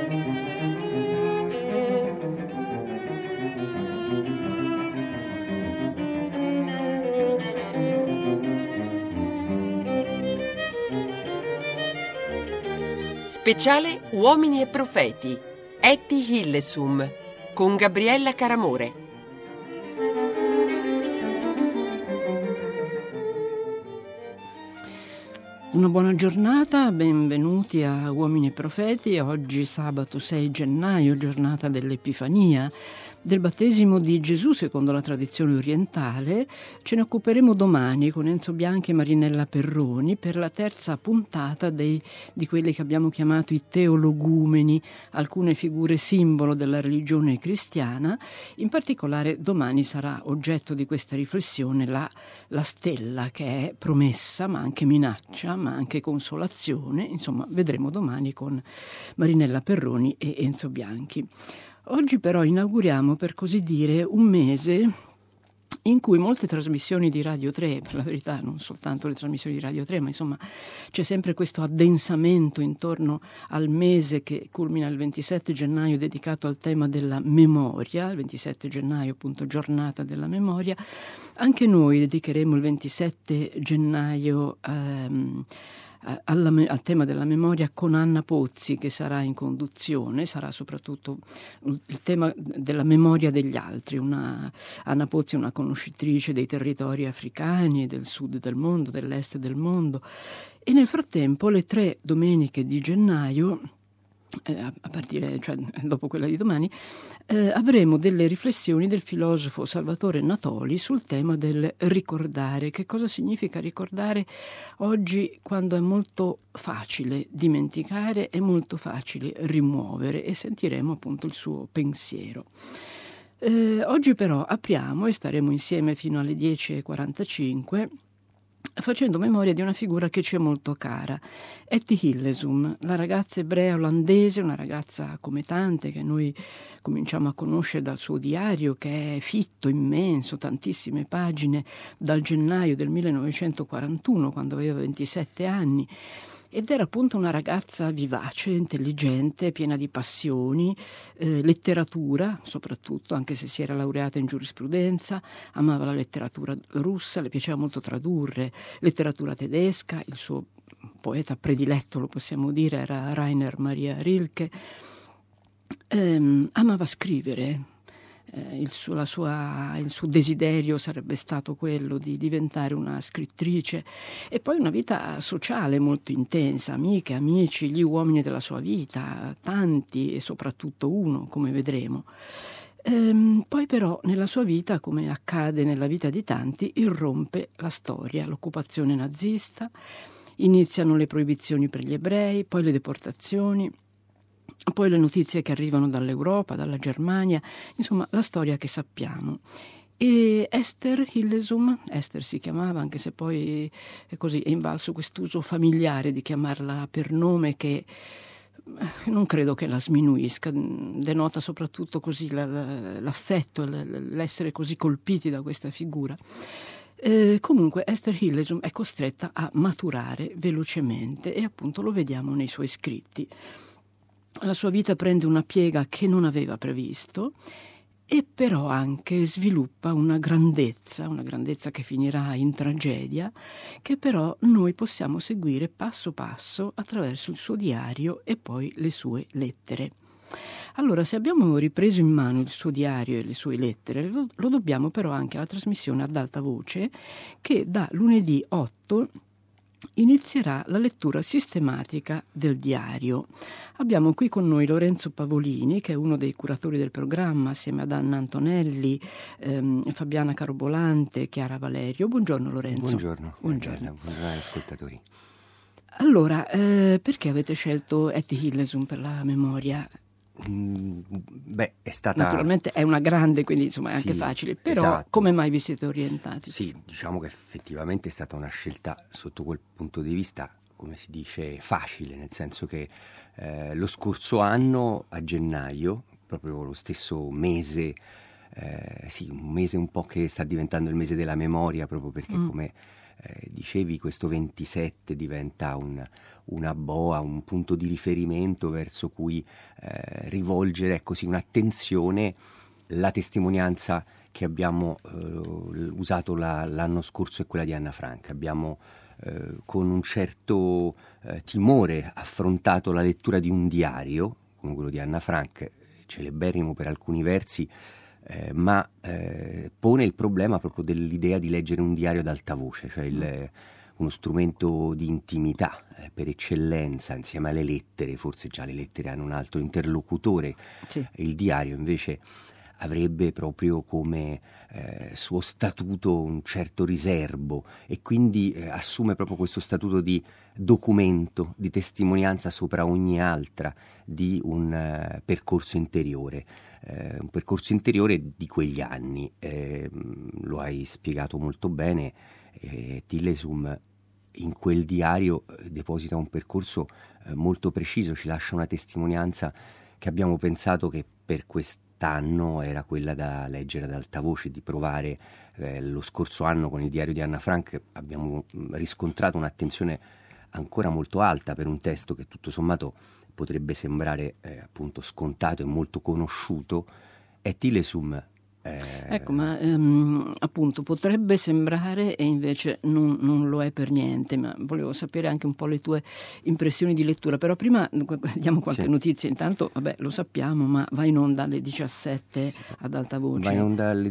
Speciale Uomini e Profeti, Etty Hillesum, con Gabriella Caramore. Una buona giornata, benvenuti a Uomini e Profeti. Oggi sabato 6 gennaio, giornata dell'Epifania, del battesimo di Gesù secondo la tradizione orientale. Ce ne occuperemo domani con Enzo Bianchi e Marinella Perroni per la terza puntata di quelli che abbiamo chiamato i teologumeni, alcune figure simbolo della religione cristiana. In particolare domani sarà oggetto di questa riflessione la stella, che è promessa ma anche minaccia, ma anche consolazione. Insomma, vedremo domani con Marinella Perroni e Enzo Bianchi. Oggi però inauguriamo, per così dire, un mese in cui molte trasmissioni di Radio 3, per la verità non soltanto le trasmissioni di Radio 3, ma insomma c'è sempre questo addensamento intorno al mese che culmina il 27 gennaio dedicato al tema della memoria, il 27 gennaio appunto giornata della memoria. Anche noi dedicheremo il 27 gennaio al tema della memoria con Anna Pozzi, che sarà in conduzione. Sarà soprattutto il tema della memoria degli altri. Anna Pozzi è una conoscitrice dei territori africani e del sud del mondo, dell'est del mondo, e nel frattempo le 3 domeniche di gennaio, a partire, cioè dopo quella di domani, avremo delle riflessioni del filosofo Salvatore Natoli sul tema del ricordare. Che cosa significa ricordare oggi, quando è molto facile dimenticare e molto facile rimuovere, e sentiremo appunto il suo pensiero. Oggi però apriamo e staremo insieme fino alle 10:45 facendo memoria di una figura che ci è molto cara, Etty Hillesum, la ragazza ebrea olandese, una ragazza come tante che noi cominciamo a conoscere dal suo diario, che è fitto, immenso, tantissime pagine, dal gennaio del 1941, quando aveva 27 anni. Ed era appunto una ragazza vivace, intelligente, piena di passioni, letteratura soprattutto, anche se si era laureata in giurisprudenza, amava la letteratura russa, le piaceva molto tradurre, letteratura tedesca. Il suo poeta prediletto, lo possiamo dire, era Rainer Maria Rilke. Amava scrivere. Il suo desiderio sarebbe stato quello di diventare una scrittrice, e poi una vita sociale molto intensa, amiche, amici, gli uomini della sua vita, tanti e soprattutto uno, come vedremo. Poi però nella sua vita, come accade nella vita di tanti, irrompe la storia, l'occupazione nazista, iniziano le proibizioni per gli ebrei, poi le deportazioni, poi le notizie che arrivano dall'Europa, dalla Germania, insomma la storia che sappiamo. E Esther Hillesum, Esther si chiamava, anche se poi è invalso quest'uso familiare di chiamarla per nome, che non credo che la sminuisca, denota soprattutto così l'affetto, l'essere così colpiti da questa figura. Comunque Esther Hillesum è costretta a maturare velocemente, e appunto lo vediamo nei suoi scritti. La sua vita prende una piega che non aveva previsto, e però anche sviluppa una grandezza che finirà in tragedia, che però noi possiamo seguire passo passo attraverso il suo diario e poi le sue lettere. Allora, se abbiamo ripreso in mano il suo diario e le sue lettere, lo dobbiamo però anche alla trasmissione ad alta voce, che da lunedì 8 inizierà la lettura sistematica del diario. Abbiamo qui con noi Lorenzo Pavolini, che è uno dei curatori del programma, assieme ad Anna Antonelli, Fabiana Carobolante, Chiara Valerio. Buongiorno Lorenzo. Buongiorno ascoltatori. Allora, perché avete scelto Etty Hillesum per la memoria? È stata... Naturalmente è una grande, quindi insomma è anche facile, però esatto. Come mai vi siete orientati? Sì, diciamo che effettivamente è stata una scelta sotto quel punto di vista, come si dice, facile, nel senso che lo scorso anno, a gennaio, proprio lo stesso mese, un mese un po' che sta diventando il mese della memoria, proprio perché come dicevi, questo 27 diventa una boa, un punto di riferimento verso cui rivolgere così un'attenzione. La testimonianza che abbiamo usato l'anno scorso è quella di Anna Frank. Abbiamo con un certo timore affrontato la lettura di un diario, come quello di Anna Frank, celeberrimo per alcuni versi, ma pone il problema proprio dell'idea di leggere un diario ad alta voce, cioè uno strumento di intimità per eccellenza, insieme alle lettere. Forse già le lettere hanno un altro interlocutore, sì. Il diario invece avrebbe proprio come suo statuto un certo riserbo, e quindi assume proprio questo statuto di documento, di testimonianza sopra ogni altra di un percorso interiore di quegli anni. Lo hai spiegato molto bene. Tillesum in quel diario deposita un percorso molto preciso, ci lascia una testimonianza che abbiamo pensato che per quest'anno era quella da leggere ad alta voce, di provare. Lo scorso anno con il diario di Anna Frank abbiamo riscontrato un'attenzione ancora molto alta per un testo che tutto sommato potrebbe sembrare appunto scontato e molto conosciuto. È Tillesum. Ecco, ma appunto potrebbe sembrare, e invece non lo è per niente. Ma volevo sapere anche un po' le tue impressioni di lettura. Però prima diamo qualche notizia. Intanto, vabbè, lo sappiamo, ma va in onda alle 17 ad alta voce. Va in onda alle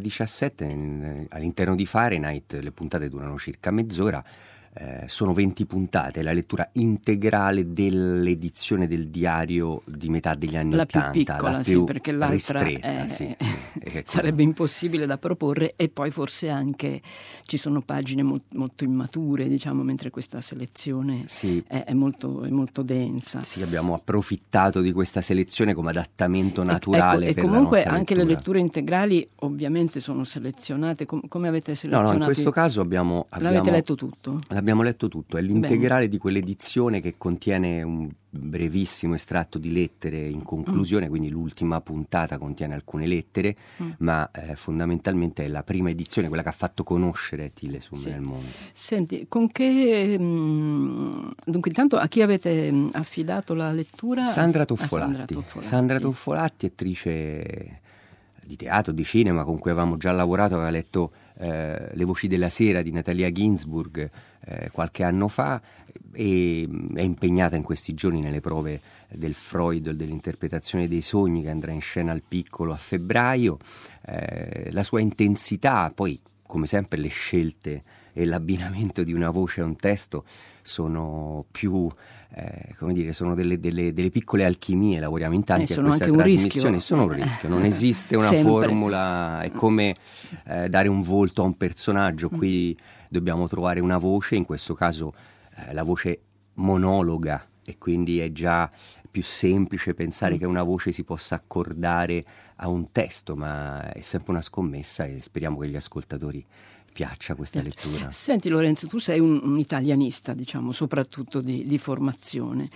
17 all'interno di Fahrenheit. Le puntate durano circa mezz'ora. Sono 20 puntate, la lettura integrale dell'edizione del diario di metà degli anni la 80, più piccola, la più perché l'altra ristretta, sarebbe impossibile da proporre, e poi forse anche ci sono pagine molto immature, diciamo, mentre questa selezione è molto densa. Sì, abbiamo approfittato di questa selezione come adattamento naturale. E comunque anche lettura. Le letture integrali ovviamente sono selezionate. Come avete selezionato? No, in questo caso l'avete letto tutto? L'abbiamo letto tutto, è l'integrale di quell'edizione che contiene un brevissimo estratto di lettere in conclusione, quindi l'ultima puntata contiene alcune lettere, ma fondamentalmente è la prima edizione, quella che ha fatto conoscere Tillesum nel mondo. Senti, con che dunque intanto a chi avete affidato la lettura? Sandra Toffolatti. Sandra Toffolatti, attrice di teatro, di cinema, con cui avevamo già lavorato, aveva letto Le voci della sera di Natalia Ginzburg qualche anno fa, e è impegnata in questi giorni nelle prove del Freud, dell'interpretazione dei sogni, che andrà in scena al Piccolo a febbraio. La sua intensità, poi come sempre le scelte e l'abbinamento di una voce a un testo sono più sono delle piccole alchimie. Lavoriamo in tanti a questa trasmissione. Sono un rischio, non esiste una formula, è come dare un volto a un personaggio. Qui dobbiamo trovare una voce, in questo caso la voce monologa, e quindi è già più semplice pensare che una voce si possa accordare a un testo, ma è sempre una scommessa, e speriamo che gli ascoltatori piaccia questa lettura. Senti Lorenzo, tu sei un italianista, diciamo, soprattutto di formazione.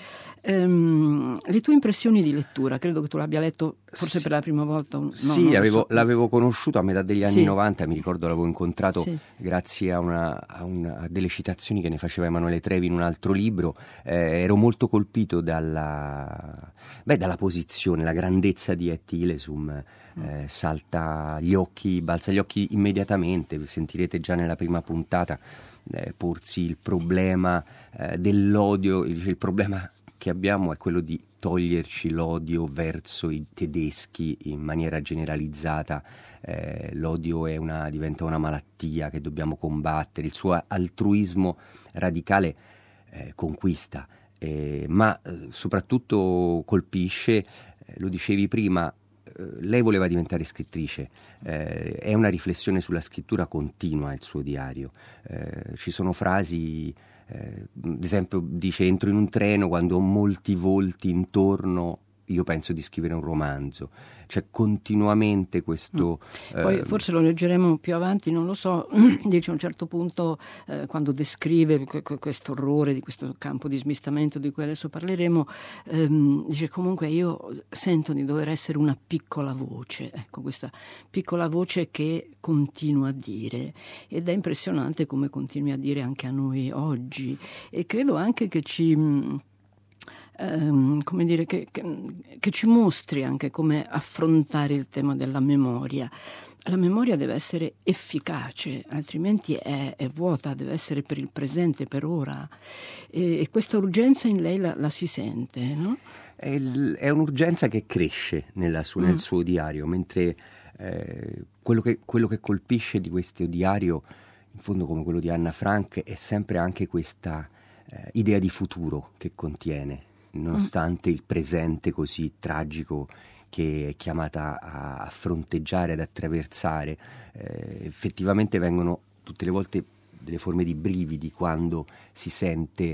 Le tue impressioni di lettura, credo che tu l'abbia letto forse per la prima volta. L'avevo conosciuto a metà degli anni 90, mi ricordo l'avevo incontrato grazie a delle citazioni che ne faceva Emanuele Trevi in un altro libro. Ero molto colpito dalla posizione, la grandezza di Tillesum. Balza gli occhi immediatamente. Sentirete già nella prima puntata porsi il problema dell'odio. Il problema che abbiamo è quello di toglierci l'odio verso i tedeschi in maniera generalizzata. L'odio diventa una malattia che dobbiamo combattere. Il suo altruismo radicale conquista, ma soprattutto colpisce, lo dicevi prima, lei voleva diventare scrittrice. È una riflessione sulla scrittura continua il suo diario. Ci sono frasi, ad esempio dice: entro in un treno quando ho molti volti intorno io penso di scrivere un romanzo. C'è continuamente questo... Poi forse lo leggeremo più avanti, non lo so, dice a un certo punto, quando descrive questo orrore di questo campo di smistamento di cui adesso parleremo, dice comunque io sento di dover essere una piccola voce, ecco, questa piccola voce che continua a dire, ed è impressionante come continui a dire anche a noi oggi, e credo anche che ci... come dire, che ci mostri anche come affrontare il tema della memoria. La memoria deve essere efficace, altrimenti è vuota, deve essere per il presente, per ora. E questa urgenza in lei la si sente, no? È un'urgenza che cresce nel suo diario, mentre quello che colpisce di questo diario, in fondo come quello di Anna Frank, è sempre anche questa idea di futuro che contiene, nonostante il presente così tragico che è chiamata a fronteggiare, ad attraversare. Effettivamente vengono tutte le volte delle forme di brividi quando si sente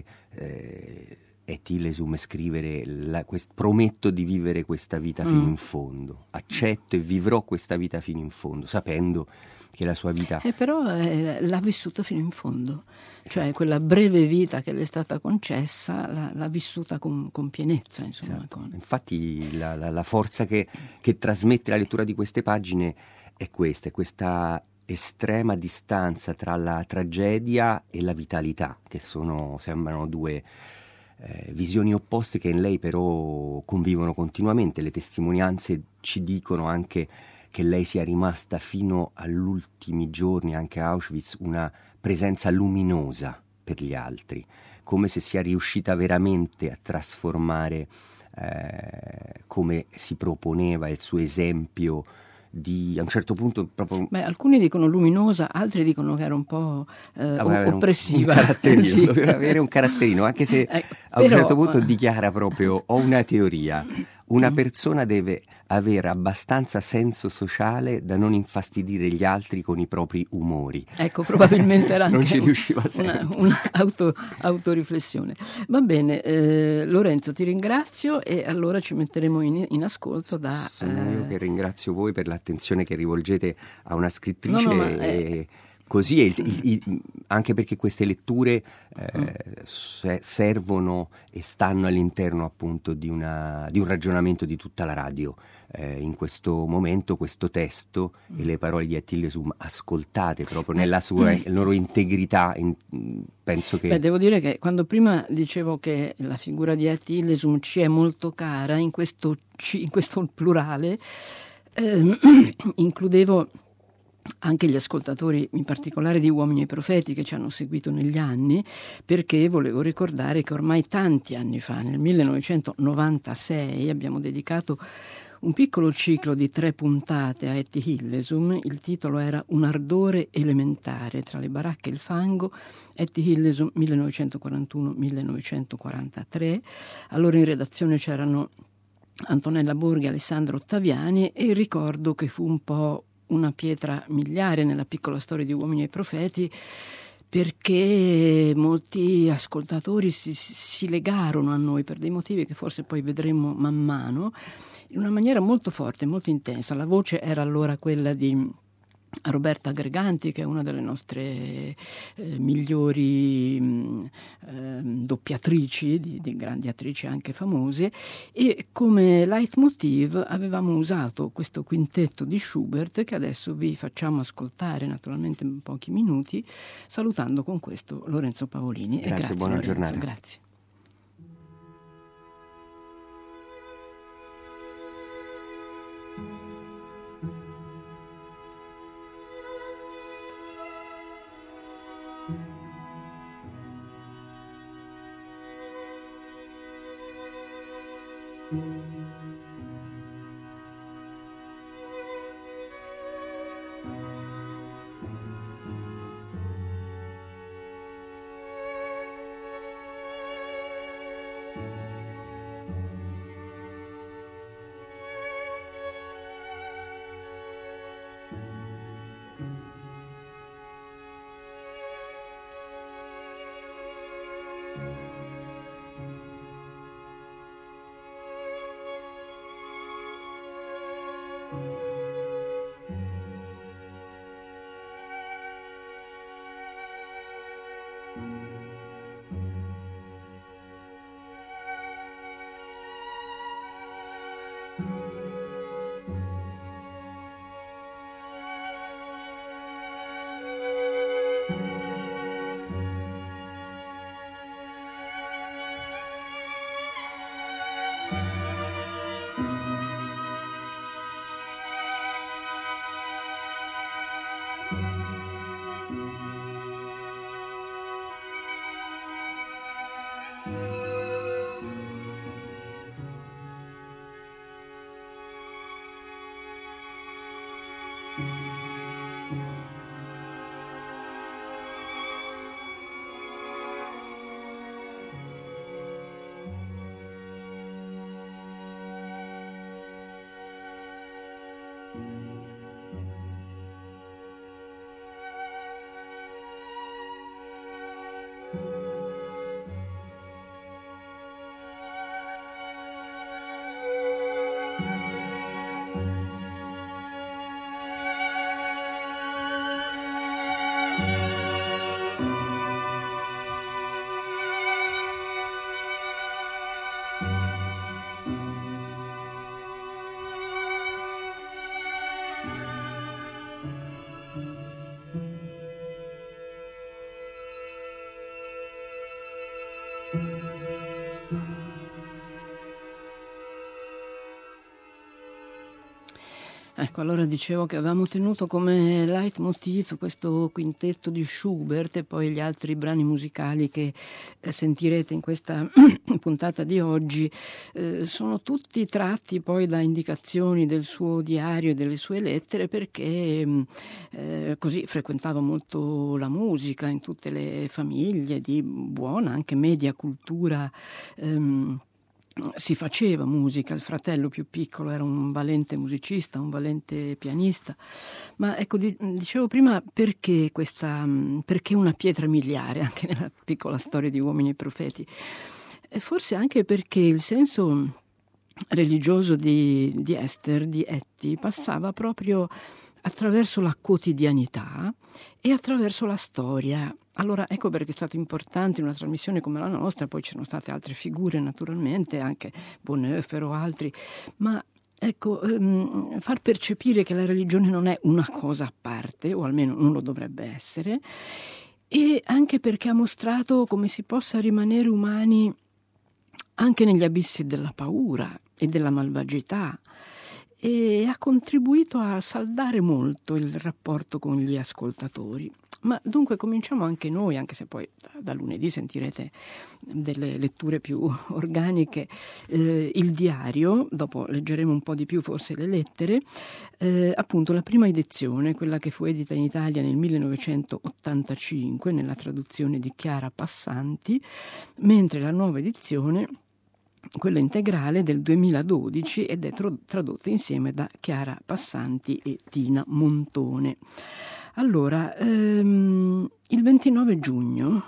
Etty Hillesum scrivere prometto di vivere questa vita fino in fondo, accetto e vivrò questa vita fino in fondo, sapendo che la sua vita... Però l'ha vissuta fino in fondo, cioè quella breve vita che le è stata concessa l'ha vissuta con pienezza, insomma. Esatto. Infatti la forza che trasmette la lettura di queste pagine è questa estrema distanza tra la tragedia e la vitalità, che sembrano due visioni opposte che in lei però convivono continuamente. Le testimonianze ci dicono anche che lei sia rimasta fino agli ultimi giorni, anche a Auschwitz, una presenza luminosa per gli altri, come se sia riuscita veramente a trasformare, come si proponeva, il suo esempio a un certo punto proprio... alcuni dicono luminosa, altri dicono che era un po' oppressiva. Un caratterino, sì. Doveva avere un caratterino, anche se a un certo punto dichiara proprio: ho una teoria, una persona deve avere abbastanza senso sociale da non infastidire gli altri con i propri umori. Ecco, probabilmente era anche non ci riusciva sempre. Una autoriflessione. Va bene, Lorenzo, ti ringrazio, e allora ci metteremo in ascolto da... Sono io che ringrazio voi per l'attenzione che rivolgete a una scrittrice. No, così anche perché queste letture servono e stanno all'interno appunto di un ragionamento di tutta la radio. In questo momento questo testo e le parole di Etty Hillesum ascoltate proprio nella loro integrità, penso che... devo dire che quando prima dicevo che la figura di Etty Hillesum ci è molto cara, in questo plurale includevo anche gli ascoltatori, in particolare di Uomini e Profeti, che ci hanno seguito negli anni, perché volevo ricordare che ormai tanti anni fa, nel 1996, abbiamo dedicato un piccolo ciclo di 3 puntate a Etty Hillesum. Il titolo era Un ardore elementare tra le baracche e il fango, Etty Hillesum 1941-1943. Allora in redazione c'erano Antonella Borghi e Alessandro Ottaviani, e ricordo che fu un po' una pietra miliare nella piccola storia di Uomini e Profeti, perché molti ascoltatori si legarono a noi per dei motivi che forse poi vedremo man mano, in una maniera molto forte, molto intensa. La voce era allora quella di Roberta Greganti, che è una delle nostre migliori doppiatrici, di grandi attrici anche famose, e come leitmotiv avevamo usato questo quintetto di Schubert, che adesso vi facciamo ascoltare naturalmente in pochi minuti, salutando con questo Lorenzo Paolini. Grazie, buona Lorenzo, giornata. Grazie. Ecco, allora dicevo che avevamo tenuto come leitmotiv questo quintetto di Schubert e poi gli altri brani musicali che sentirete in questa puntata di oggi sono tutti tratti poi da indicazioni del suo diario e delle sue lettere, perché così frequentava molto la musica in tutte le famiglie di buona, anche media cultura. Si faceva musica, il fratello più piccolo era un valente musicista, un valente pianista, ma ecco, dicevo prima perché una pietra miliare anche nella piccola storia di Uomini e Profeti, e forse anche perché il senso religioso di Ester, di Etty, passava proprio attraverso la quotidianità e attraverso la storia. Allora ecco perché è stato importante in una trasmissione come la nostra, poi ci sono state altre figure naturalmente, anche Bonhoeffer o altri, ma ecco, far percepire che la religione non è una cosa a parte, o almeno non lo dovrebbe essere, e anche perché ha mostrato come si possa rimanere umani anche negli abissi della paura e della malvagità, e ha contribuito a saldare molto il rapporto con gli ascoltatori. Ma dunque cominciamo anche noi, anche se poi da lunedì sentirete delle letture più organiche, il diario, dopo leggeremo un po' di più forse le lettere, appunto la prima edizione, quella che fu edita in Italia nel 1985 nella traduzione di Chiara Passanti, mentre la nuova edizione, quella integrale, del 2012, ed è tradotta insieme da Chiara Passanti e Tina Montone. Allora, il 29 giugno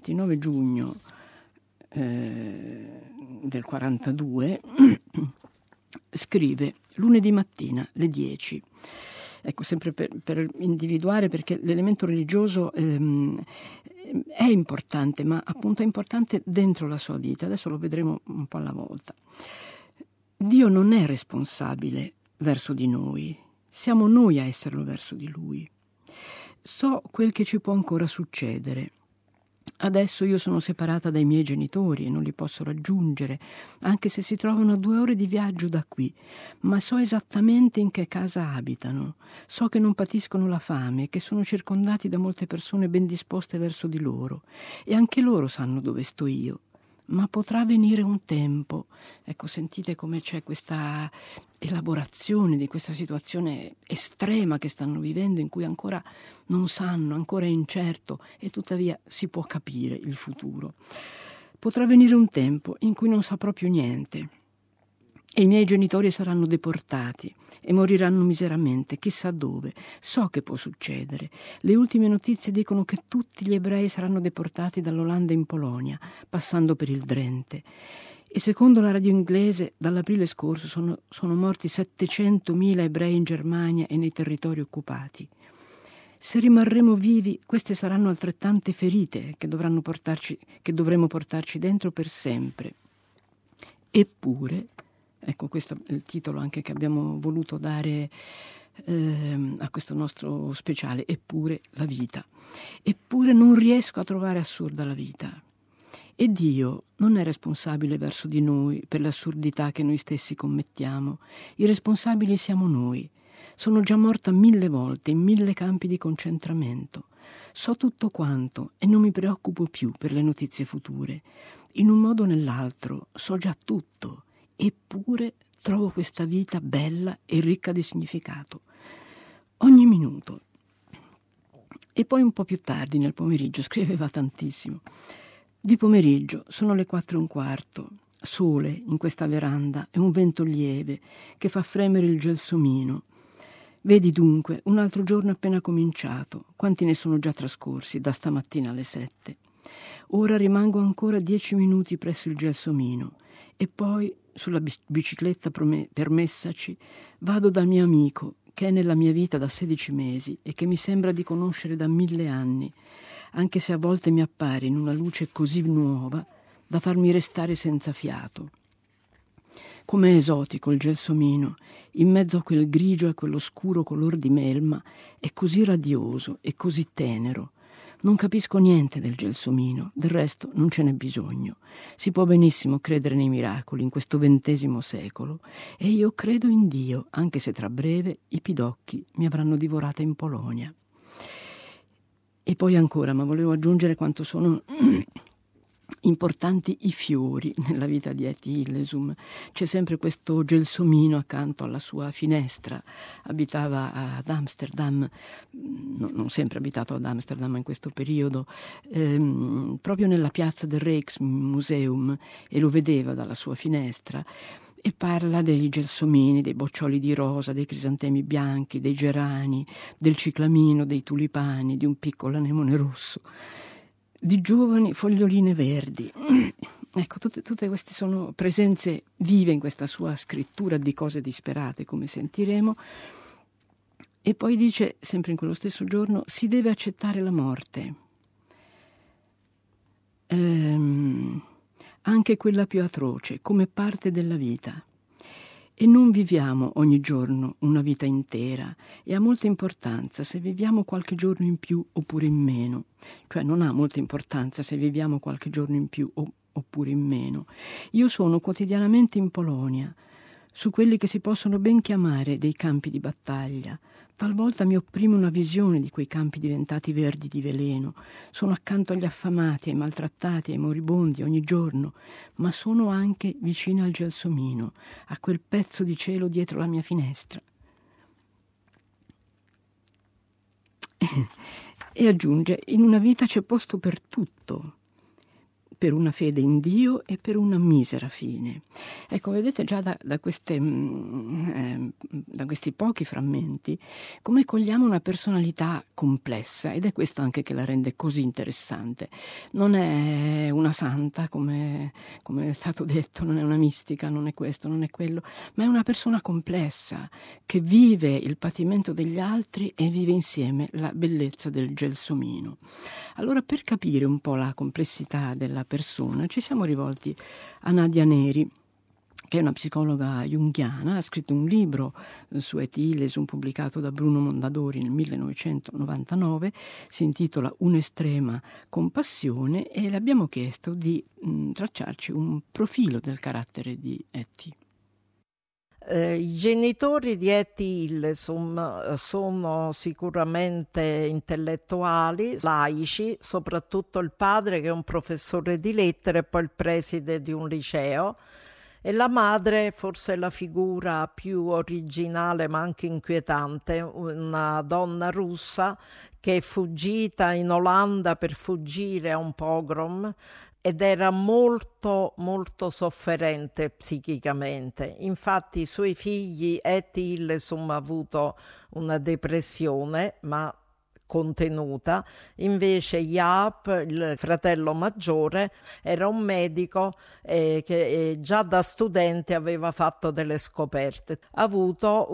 del 42 scrive: lunedì mattina alle 10. Ecco, sempre per individuare, perché l'elemento religioso è importante, ma appunto è importante dentro la sua vita. Adesso lo vedremo un po' alla volta. Dio non è responsabile verso di noi, siamo noi a esserlo verso di Lui. So quel che ci può ancora succedere. Adesso io sono separata dai miei genitori e non li posso raggiungere, anche se si trovano a 2 ore di viaggio da qui, ma so esattamente in che casa abitano. So che non patiscono la fame, che sono circondati da molte persone ben disposte verso di loro, e anche loro sanno dove sto io. Ma potrà venire un tempo. Ecco, sentite come c'è questa elaborazione di questa situazione estrema che stanno vivendo, in cui ancora non sanno, ancora è incerto, e tuttavia si può capire il futuro. Potrà venire un tempo in cui non saprò più niente e i miei genitori saranno deportati e moriranno miseramente, chissà dove. So che può succedere. Le ultime notizie dicono che tutti gli ebrei saranno deportati dall'Olanda in Polonia, passando per il Drenthe. E secondo la radio inglese, dall'aprile scorso sono morti 700.000 ebrei in Germania e nei territori occupati. Se rimarremo vivi, queste saranno altrettante ferite che dovremmo portarci dentro per sempre. Eppure, ecco questo è il titolo anche che abbiamo voluto dare a questo nostro speciale, Eppure la vita. Eppure non riesco a trovare assurda la vita. E Dio non è responsabile verso di noi per l'assurdità che noi stessi commettiamo. I responsabili siamo noi. Sono già morta 1000 volte in 1000 campi di concentramento. So tutto quanto e non mi preoccupo più per le notizie future. In un modo o nell'altro so già tutto, eppure trovo questa vita bella e ricca di significato. Ogni minuto. E poi un po' più tardi nel pomeriggio scriveva tantissimo. Di pomeriggio sono le 4:15, sole in questa veranda e un vento lieve che fa fremere il gelsomino. Vedi dunque, un altro giorno appena cominciato, quanti ne sono già trascorsi da stamattina alle 7. Ora rimango ancora 10 minuti presso il gelsomino e poi, sulla bicicletta permessaci, vado dal mio amico che è nella mia vita da 16 mesi e che mi sembra di conoscere da 1000 anni, anche se a volte mi appare in una luce così nuova da farmi restare senza fiato. Com'è esotico il gelsomino, in mezzo a quel grigio e a quell'oscuro color di melma, è così radioso e così tenero. Non capisco niente del gelsomino, del resto non ce n'è bisogno. Si può benissimo credere nei miracoli in questo XX secolo e io credo in Dio, anche se tra breve i pidocchi mi avranno divorata in Polonia. E poi ancora, ma volevo aggiungere quanto sono importanti i fiori nella vita di Etty Hillesum. C'è sempre questo gelsomino accanto alla sua finestra. Abitava ad Amsterdam, non sempre abitato ad Amsterdam in questo periodo, proprio nella piazza del Rijksmuseum, e lo vedeva dalla sua finestra. E parla dei gelsomini, dei boccioli di rosa, dei crisantemi bianchi, dei gerani, del ciclamino, dei tulipani, di un piccolo anemone rosso, di giovani foglioline verdi. Ecco, tutte queste sono presenze vive in questa sua scrittura di cose disperate, come sentiremo. E poi dice, sempre in quello stesso giorno, si deve accettare la morte. Anche quella più atroce, come parte della vita. E non viviamo ogni giorno una vita intera, e ha molta importanza se viviamo qualche giorno in più oppure in meno. Cioè non ha molta importanza se viviamo qualche giorno in più oppure in meno. Io sono quotidianamente in Polonia, su quelli che si possono ben chiamare dei campi di battaglia. Talvolta mi opprime una visione di quei campi diventati verdi di veleno. Sono accanto agli affamati, ai maltrattati, ai moribondi ogni giorno, ma sono anche vicino al gelsomino, a quel pezzo di cielo dietro la mia finestra. E aggiunge, in una vita c'è posto per tutto, per una fede in Dio e per una misera fine. Ecco, vedete già da questi pochi frammenti come cogliamo una personalità complessa, ed è questo anche che la rende così interessante. Non è una santa, come è stato detto, non è una mistica, non è questo, non è quello, ma è una persona complessa che vive il patimento degli altri e vive insieme la bellezza del gelsomino. Allora, per capire un po' la complessità della persona, ci siamo rivolti a Nadia Neri, che è una psicologa junghiana. Ha scritto un libro su Etty Hillesum pubblicato da Bruno Mondadori nel 1999, si intitola Un'estrema compassione, e le abbiamo chiesto di tracciarci un profilo del carattere di Etty. I genitori di Etty Hillesum sono sicuramente intellettuali, laici, soprattutto il padre che è un professore di lettere e poi il preside di un liceo, e la madre forse la figura più originale ma anche inquietante, una donna russa che è fuggita in Olanda per fuggire a un pogrom ed era molto molto sofferente psichicamente. Infatti i suoi figli, Etty Hillesum ha avuto una depressione, ma contenuta. Invece Jaap, il fratello maggiore, era un medico che già da studente aveva fatto delle scoperte. Ha avuto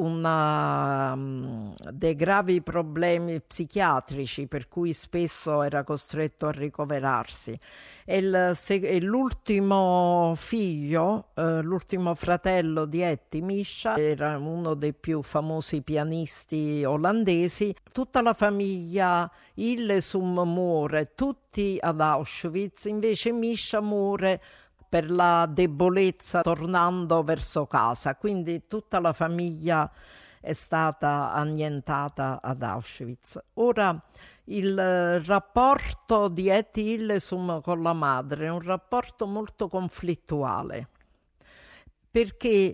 dei gravi problemi psichiatrici, per cui spesso era costretto a ricoverarsi. E l'ultimo figlio, l'ultimo fratello di Etty, Misha, era uno dei più famosi pianisti olandesi. Tutta la famiglia Hillesum muore, tutti ad Auschwitz, invece Misha muore per la debolezza tornando verso casa, quindi tutta la famiglia è stata annientata ad Auschwitz. Ora, il rapporto di Etty Hillesum con la madre è un rapporto molto conflittuale, perché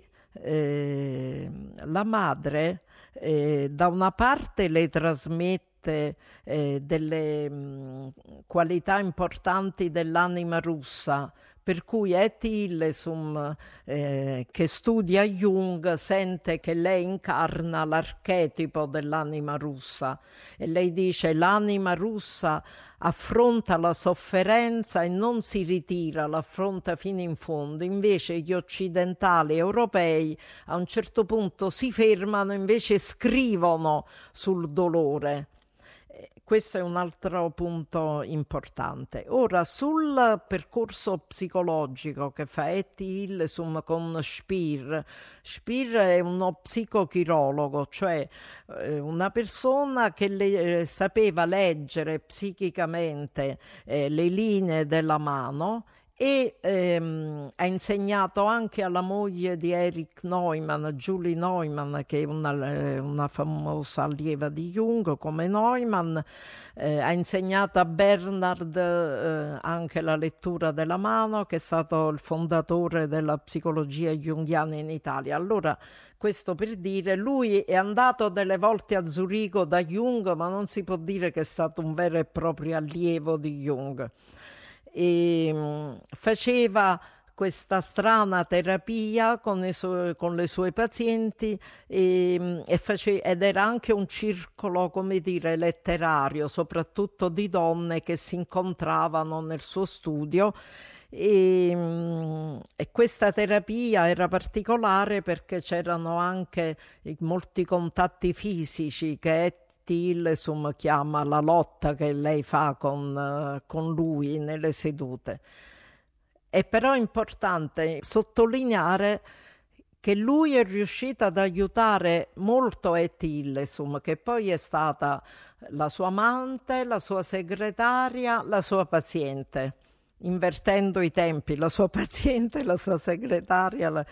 la madre da una parte le trasmette delle qualità importanti dell'anima russa, per cui Etty Hillesum, che studia Jung, sente che lei incarna l'archetipo dell'anima russa, e lei dice: l'anima russa affronta la sofferenza e non si ritira, l'affronta fino in fondo. Invece gli occidentali europei a un certo punto si fermano, invece scrivono sul dolore. Questo è un altro punto importante. Ora, sul percorso psicologico che fa Etty Hillesum con Speer. Speer è uno psicochirologo, cioè una persona che sapeva leggere psichicamente le linee della mano, e ha insegnato anche alla moglie di Erich Neumann, Julie Neumann, che è una famosa allieva di Jung come Neumann. Ha insegnato a Bernard anche la lettura della mano, che è stato il fondatore della psicologia junghiana in Italia. Allora, questo per dire, lui è andato delle volte a Zurigo da Jung, ma non si può dire che è stato un vero e proprio allievo di Jung. E faceva questa strana terapia con le sue pazienti, ed era anche un circolo, come dire, letterario, soprattutto di donne che si incontravano nel suo studio. E questa terapia era particolare perché c'erano anche molti contatti fisici che Etty Hillesum chiama la lotta che lei fa con lui nelle sedute. È però importante sottolineare che lui è riuscito ad aiutare molto Etty Hillesum, che poi è stata la sua amante, la sua segretaria, la sua paziente, invertendo i tempi, la sua paziente, la sua segretaria.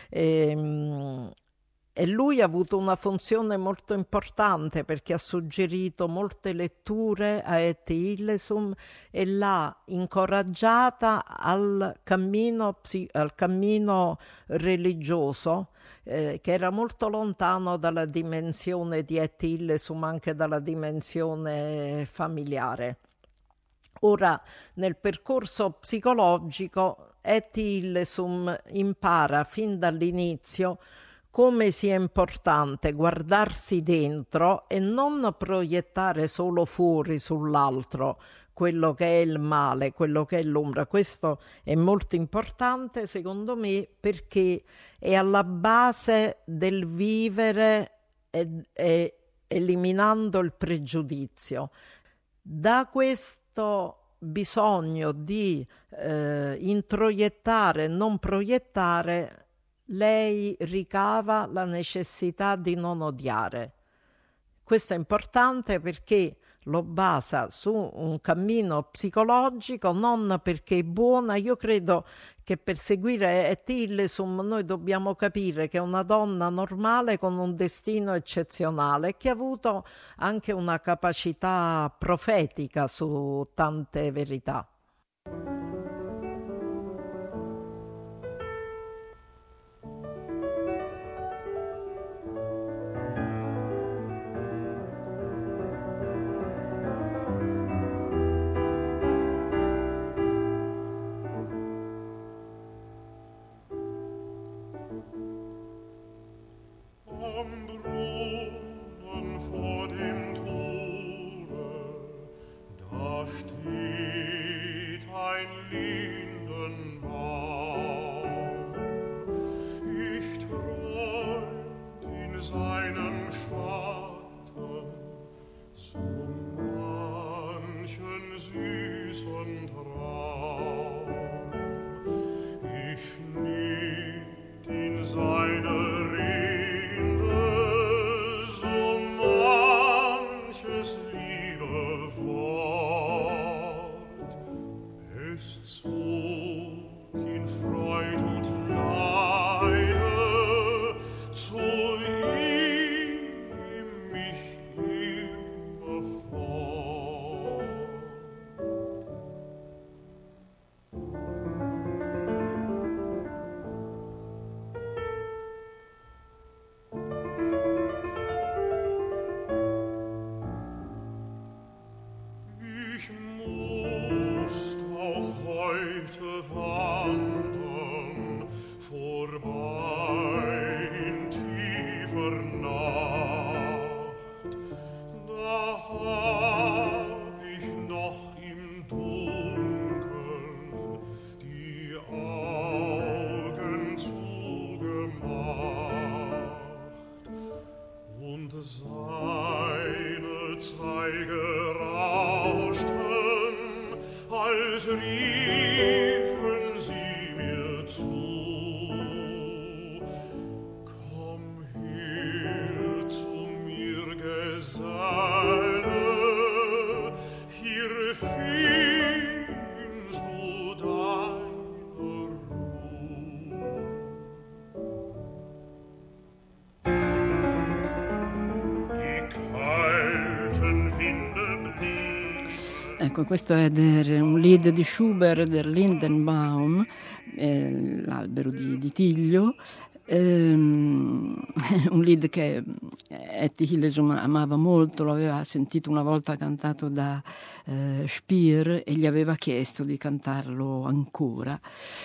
E lui ha avuto una funzione molto importante perché ha suggerito molte letture a Etty Hillesum e l'ha incoraggiata al cammino religioso, che era molto lontano dalla dimensione di Etty Hillesum, anche dalla dimensione familiare. Ora, nel percorso psicologico, Etty Hillesum impara fin dall'inizio come sia importante guardarsi dentro e non proiettare solo fuori sull'altro quello che è il male, quello che è l'ombra. Questo è molto importante, secondo me, perché è alla base del vivere e eliminando il pregiudizio. Da questo bisogno di introiettare e non proiettare, lei ricava la necessità di non odiare. Questo è importante perché lo basa su un cammino psicologico, non perché è buona. Io credo che per seguire Etty Hillesum noi dobbiamo capire che è una donna normale con un destino eccezionale e che ha avuto anche una capacità profetica su tante verità. Am Brunnen vor dem Tore Ecco, questo è un lied di Schubert, der Lindenbaum, l'albero di tiglio, un lied che Etty Hillesum amava molto, lo aveva sentito una volta cantato da Speer e gli aveva chiesto di cantarlo ancora.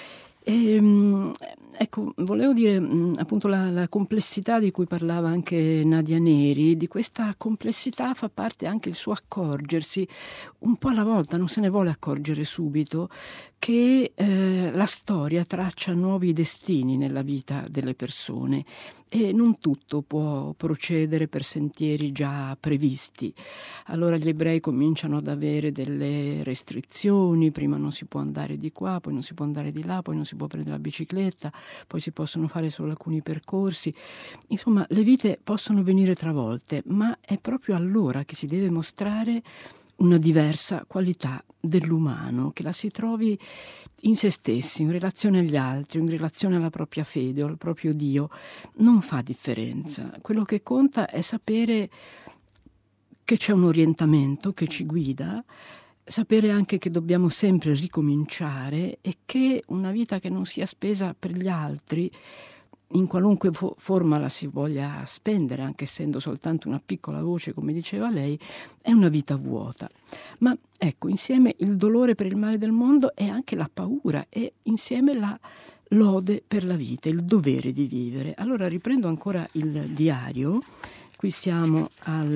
Ecco, volevo dire appunto la complessità di cui parlava anche Nadia Neri. Di questa complessità fa parte anche il suo accorgersi un po' alla volta, non se ne vuole accorgere subito, che la storia traccia nuovi destini nella vita delle persone e non tutto può procedere per sentieri già previsti. Allora gli ebrei cominciano ad avere delle restrizioni: prima non si può andare di qua, poi non si può andare di là, poi non si può prendere la bicicletta, poi si possono fare solo alcuni percorsi. Insomma, le vite possono venire travolte, ma è proprio allora che si deve mostrare una diversa qualità dell'umano, che la si trovi in se stessi, in relazione agli altri, in relazione alla propria fede o al proprio Dio. Non fa differenza. Quello che conta è sapere che c'è un orientamento che ci guida, sapere anche che dobbiamo sempre ricominciare e che una vita che non sia spesa per gli altri, in qualunque forma la si voglia spendere, anche essendo soltanto una piccola voce, come diceva lei, è una vita vuota. Ma ecco, insieme il dolore per il male del mondo e anche la paura e insieme la lode per la vita, il dovere di vivere. Allora riprendo ancora il diario, qui siamo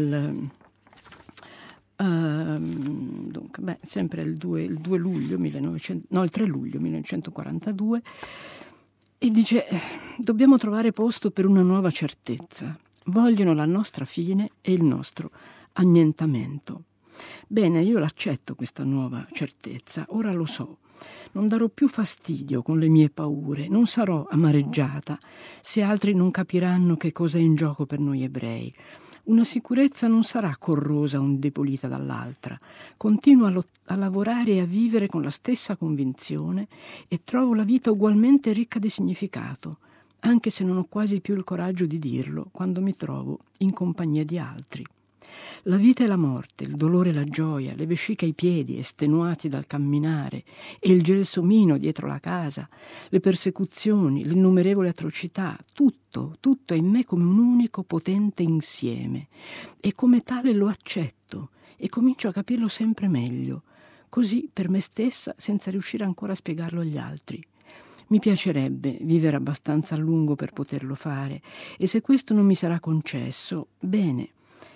dunque, sempre il 2 luglio 1900, il 3 luglio 1942, e dice: dobbiamo trovare posto per una nuova certezza. Vogliono la nostra fine e il nostro annientamento. Bene, io l'accetto questa nuova certezza, ora lo so. Non darò più fastidio con le mie paure, non sarò amareggiata se altri non capiranno che cosa è in gioco per noi ebrei. Una sicurezza non sarà corrosa o indebolita dall'altra. Continuo a lavorare e a vivere con la stessa convinzione e trovo la vita ugualmente ricca di significato, anche se non ho quasi più il coraggio di dirlo quando mi trovo in compagnia di altri. La vita e la morte, il dolore e la gioia, le vesciche ai piedi, estenuati dal camminare, e il gelsomino dietro la casa, le persecuzioni, le innumerevoli atrocità, tutto è in me come un unico potente insieme, e come tale lo accetto e comincio a capirlo sempre meglio, così per me stessa, senza riuscire ancora a spiegarlo agli altri. Mi piacerebbe vivere abbastanza a lungo per poterlo fare, e se questo non mi sarà concesso, bene.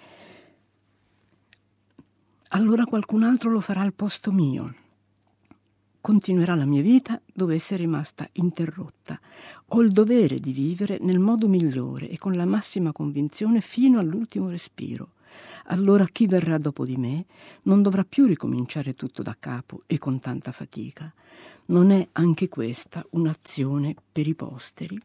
Allora qualcun altro lo farà al posto mio. Continuerà la mia vita dove è rimasta interrotta. Ho il dovere di vivere nel modo migliore e con la massima convinzione fino all'ultimo respiro. Allora chi verrà dopo di me non dovrà più ricominciare tutto da capo e con tanta fatica. Non è anche questa un'azione per i posteri?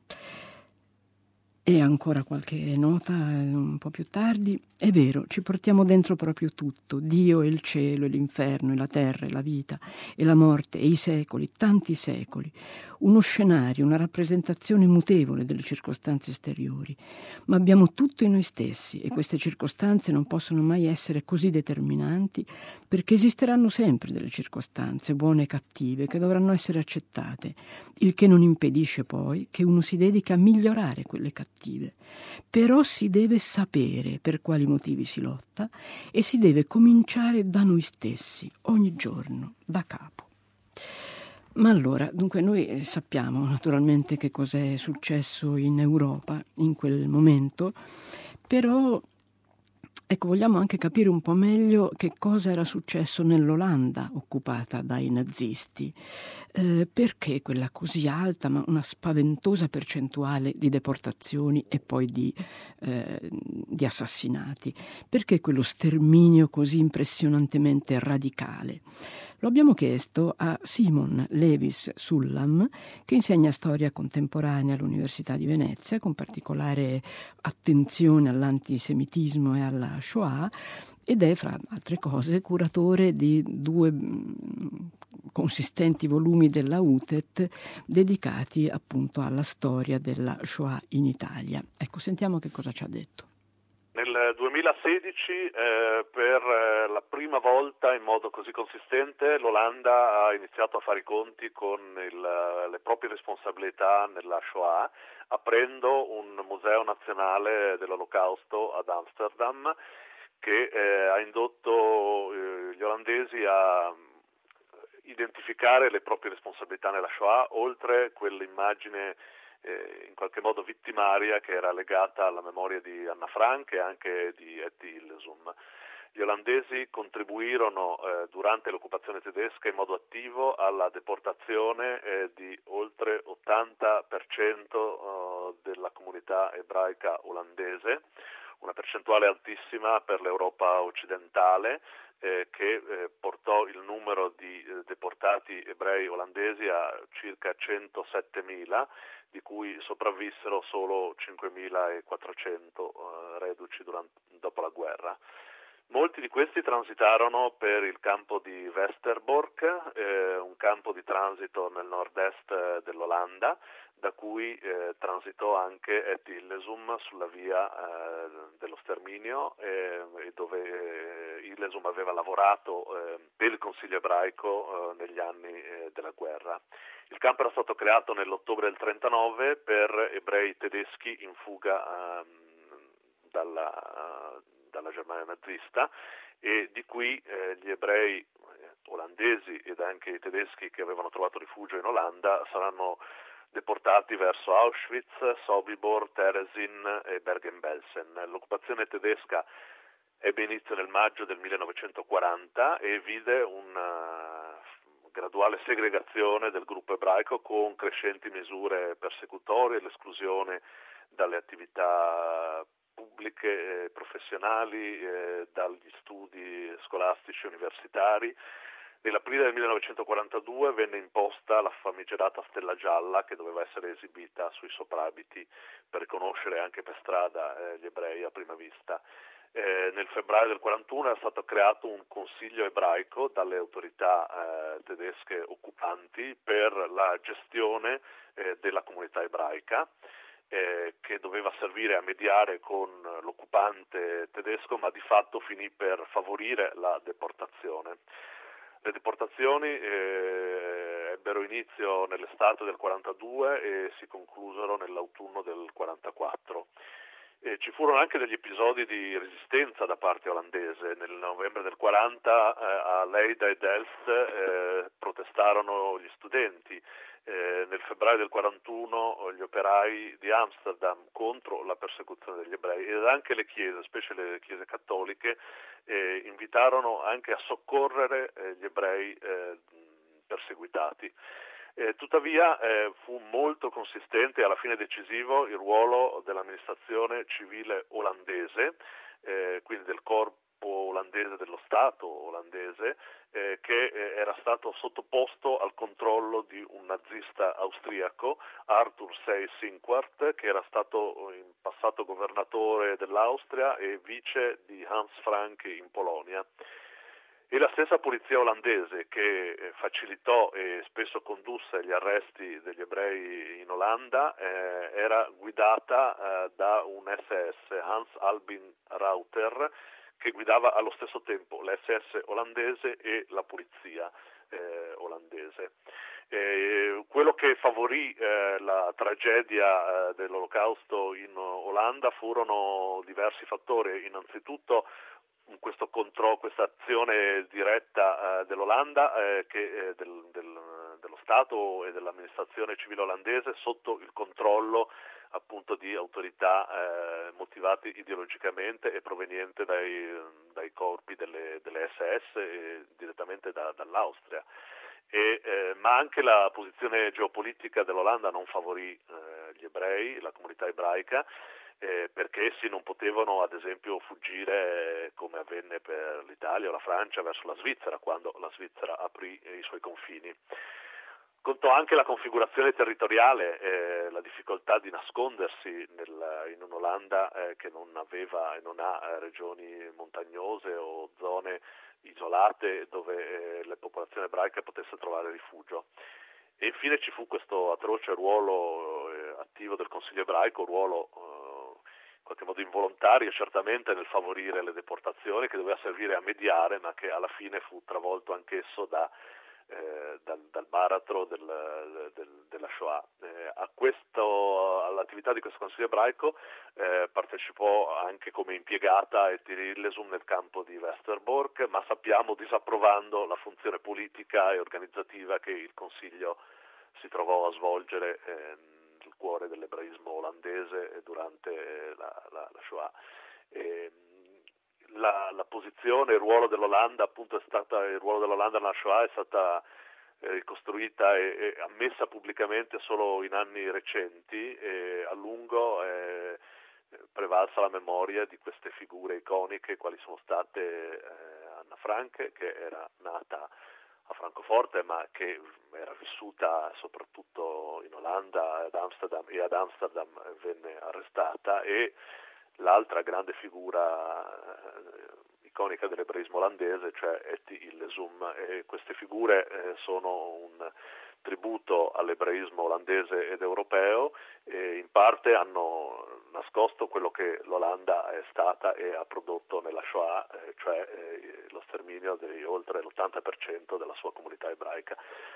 E ancora qualche nota un po' più tardi. È vero, ci portiamo dentro proprio tutto, Dio e il cielo e l'inferno e la terra e la vita e la morte e i secoli, tanti secoli, uno scenario, una rappresentazione mutevole delle circostanze esteriori, ma abbiamo tutto in noi stessi e queste circostanze non possono mai essere così determinanti perché esisteranno sempre delle circostanze, buone e cattive, che dovranno essere accettate, il che non impedisce poi che uno si dedica a migliorare quelle cattive. Però si deve sapere per quali motivi si lotta e si deve cominciare da noi stessi, ogni giorno, da capo. Ma allora, dunque, noi sappiamo naturalmente che cos'è successo in Europa in quel momento, però ecco, vogliamo anche capire un po' meglio che cosa era successo nell'Olanda occupata dai nazisti. Perché quella così alta, ma una spaventosa percentuale di deportazioni e poi di assassinati? Perché quello sterminio così impressionantemente radicale? Lo abbiamo chiesto a Simon Lewis Sullam, che insegna storia contemporanea all'Università di Venezia, con particolare attenzione all'antisemitismo e alla Shoah, ed è, fra altre cose, curatore di 2 consistenti volumi della UTET dedicati appunto alla storia della Shoah in Italia. Ecco, sentiamo che cosa ci ha detto. Nel 2000 2016 per la prima volta in modo così consistente l'Olanda ha iniziato a fare i conti con le proprie responsabilità nella Shoah, aprendo un museo nazionale dell'Olocausto ad Amsterdam che ha indotto gli olandesi a identificare le proprie responsabilità nella Shoah, oltre quell'immagine in qualche modo vittimaria che era legata alla memoria di Anna Frank e anche di Etty Hillesum. Gli olandesi contribuirono durante l'occupazione tedesca in modo attivo alla deportazione di oltre 80% della comunità ebraica olandese, una percentuale altissima per l'Europa occidentale, che portò il numero di deportati ebrei olandesi a circa 107.000, di cui sopravvissero solo 5.400 reduci dopo la guerra. Molti di questi transitarono per il campo di Westerbork, un campo di transito nel nord-est dell'Olanda, da cui transitò anche Etty Hillesum sulla via dello sterminio, e dove Hillesum aveva lavorato per il Consiglio ebraico negli anni della guerra. Il campo era stato creato nell'ottobre del 1939 per ebrei tedeschi in fuga dalla Germania nazista, e di cui gli ebrei olandesi ed anche i tedeschi che avevano trovato rifugio in Olanda saranno deportati verso Auschwitz, Sobibor, Terezin e Bergen-Belsen. L'occupazione tedesca ebbe inizio nel maggio del 1940 e vide una graduale segregazione del gruppo ebraico con crescenti misure persecutorie, l'esclusione dalle attività pubbliche e professionali, dagli studi scolastici universitari. Nell'aprile del 1942 venne imposta la famigerata stella gialla che doveva essere esibita sui soprabiti per riconoscere anche per strada gli ebrei a prima vista. Nel febbraio del 1941 era stato creato un consiglio ebraico dalle autorità tedesche occupanti per la gestione della comunità ebraica, che doveva servire a mediare con l'occupante tedesco, ma di fatto finì per favorire la deportazione. Le deportazioni ebbero inizio nell'estate del 42 e si conclusero nell'autunno del 44. Ci furono anche degli episodi di resistenza da parte olandese. Nel novembre del 40 a Leida e Delft protestarono gli studenti. Nel febbraio del 41 gli operai di Amsterdam contro la persecuzione degli ebrei, ed anche le chiese, specie le chiese cattoliche, invitarono anche a soccorrere gli ebrei perseguitati. Tuttavia fu molto consistente e alla fine decisivo il ruolo dell'amministrazione civile olandese, quindi del corpo olandese, dello Stato olandese, che era stato sottoposto al controllo di un nazista austriaco, Arthur Seyss-Inquart, che era stato in passato governatore dell'Austria e vice di Hans Frank in Polonia. E la stessa polizia olandese che facilitò e spesso condusse gli arresti degli ebrei in Olanda era guidata da un SS, Hans Albin Rauter, che guidava allo stesso tempo l'SS olandese e la polizia olandese. Quello che favorì la tragedia dell'Olocausto in Olanda furono diversi fattori. Innanzitutto questa azione diretta dell'Olanda, dello Stato e dell'amministrazione civile olandese sotto il controllo appunto di autorità motivate ideologicamente e proveniente dai corpi delle SS e direttamente dall'Austria. Ma anche la posizione geopolitica dell'Olanda non favorì gli ebrei, la comunità ebraica, perché essi non potevano ad esempio fuggire come avvenne per l'Italia o la Francia verso la Svizzera quando la Svizzera aprì i suoi confini. Contò anche la configurazione territoriale, la difficoltà di nascondersi in un'Olanda che non aveva e non ha regioni montagnose o zone isolate dove la popolazione ebraica potesse trovare rifugio. E infine ci fu questo atroce ruolo attivo del Consiglio ebraico, ruolo in qualche modo involontario certamente nel favorire le deportazioni, che doveva servire a mediare, ma che alla fine fu travolto anch'esso dal baratro della Shoah. All'attività di questo consiglio ebraico partecipò anche come impiegata Etty Hillesum nel campo di Westerbork, ma sappiamo disapprovando la funzione politica e organizzativa che il consiglio si trovò a svolgere nel cuore dell'ebraismo olandese durante la Shoah. La posizione, il ruolo dell'Olanda nella Shoah è stata ricostruita e ammessa pubblicamente solo in anni recenti, e a lungo è prevalsa la memoria di queste figure iconiche quali sono state Anna Frank, che era nata a Francoforte ma che era vissuta soprattutto in Olanda, ad Amsterdam venne arrestata, e l'altra grande figura iconica dell'ebraismo olandese, cioè Etty Hillesum. E queste figure sono un tributo all'ebraismo olandese ed europeo, e in parte hanno nascosto quello che l'Olanda è stata e ha prodotto nella Shoah, cioè lo sterminio di oltre l'80% della sua comunità ebraica.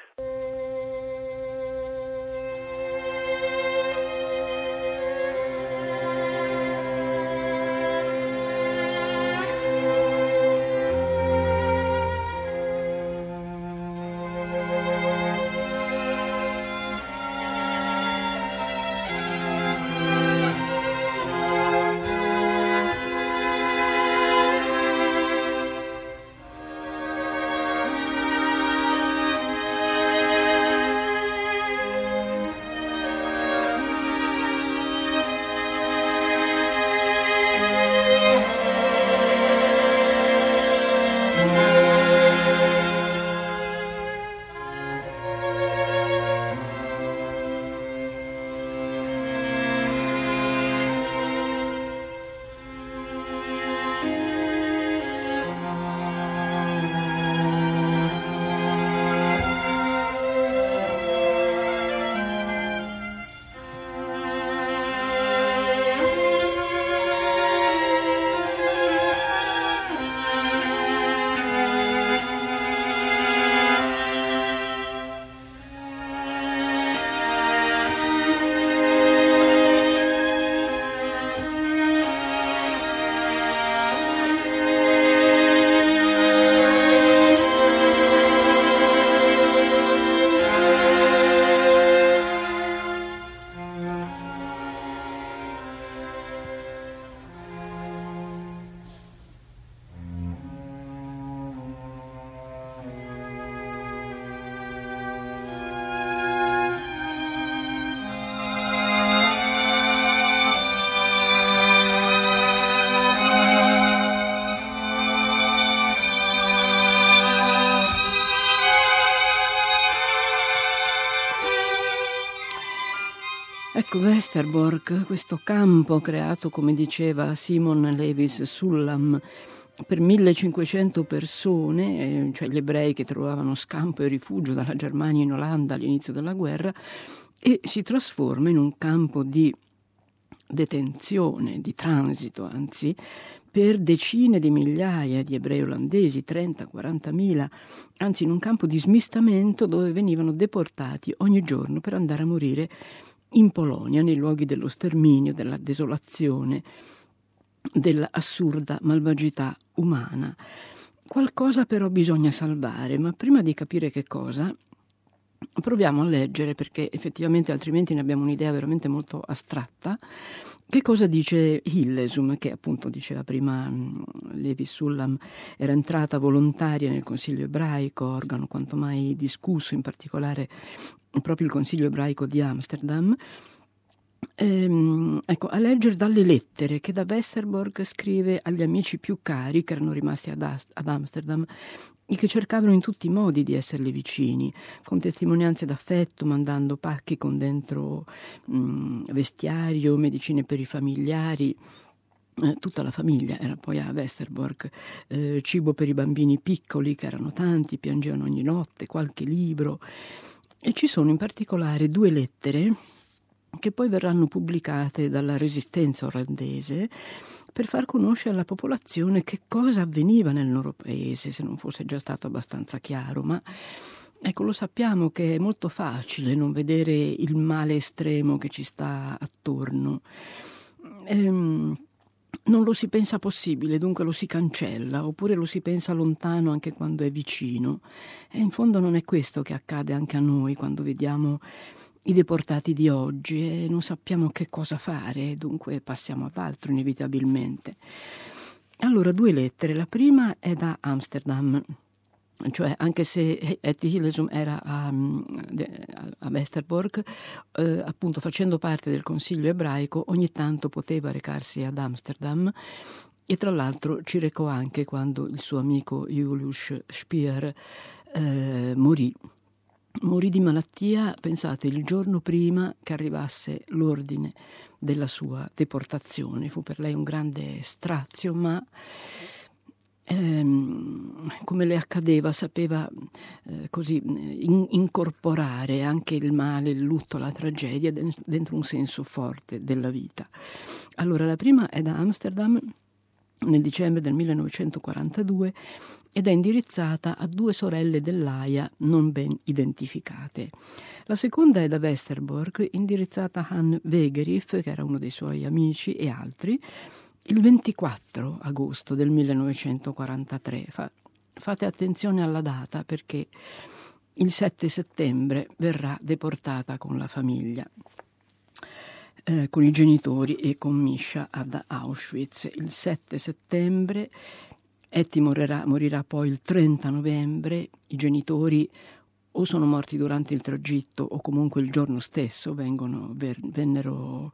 Ecco, Westerbork, questo campo creato, come diceva Simon Lewis Sullam, per 1500 persone, cioè gli ebrei che trovavano scampo e rifugio dalla Germania in Olanda all'inizio della guerra, e si trasforma in un campo di detenzione, di transito, anzi, per decine di migliaia di ebrei olandesi, 30-40.000, anzi in un campo di smistamento dove venivano deportati ogni giorno per andare a morire in Polonia, nei luoghi dello sterminio, della desolazione, della assurda malvagità umana. Qualcosa però bisogna salvare, ma prima di capire che cosa, proviamo a leggere, perché effettivamente altrimenti ne abbiamo un'idea veramente molto astratta, che cosa dice Hillesum, che appunto diceva prima Levi Sullam, era entrata volontaria nel Consiglio ebraico, organo quanto mai discusso, in particolare proprio il Consiglio ebraico di Amsterdam. Ecco, a leggere dalle lettere che da Westerbork scrive agli amici più cari che erano rimasti ad Amsterdam e che cercavano in tutti i modi di esserle vicini, con testimonianze d'affetto, mandando pacchi con dentro vestiario, medicine per i familiari. Tutta la famiglia era poi a Westerbork, cibo per i bambini piccoli, che erano tanti, piangevano ogni notte, qualche libro. E ci sono in particolare 2 lettere che poi verranno pubblicate dalla Resistenza olandese per far conoscere alla popolazione che cosa avveniva nel loro paese, se non fosse già stato abbastanza chiaro. Ma ecco, lo sappiamo che è molto facile non vedere il male estremo che ci sta attorno. Non lo si pensa possibile, dunque lo si cancella, oppure lo si pensa lontano anche quando è vicino. E in fondo non è questo che accade anche a noi quando vediamo i deportati di oggi e non sappiamo che cosa fare, dunque passiamo ad altro inevitabilmente. Allora, 2 lettere. La prima è da Amsterdam, cioè anche se Etty Hillesum era a Westerbork, appunto facendo parte del Consiglio ebraico, ogni tanto poteva recarsi ad Amsterdam e tra l'altro ci recò anche quando il suo amico Julius Spier morì. Morì di malattia, pensate, il giorno prima che arrivasse l'ordine della sua deportazione. Fu per lei un grande strazio, ma come le accadeva, sapeva così incorporare anche il male, il lutto, la tragedia dentro un senso forte della vita. Allora, la prima è da Amsterdam nel dicembre del 1942 ed è indirizzata a 2 sorelle dell'Aia non ben identificate. La seconda è da Westerbork, indirizzata a Han Wegerif, che era uno dei suoi amici, e altri, il 24 agosto del 1943. Fate attenzione alla data perché il 7 settembre verrà deportata con la famiglia, con i genitori e con Misha ad Auschwitz. Il 7 settembre Etty morirà poi il 30 novembre. I genitori o sono morti durante il tragitto o comunque il giorno stesso vennero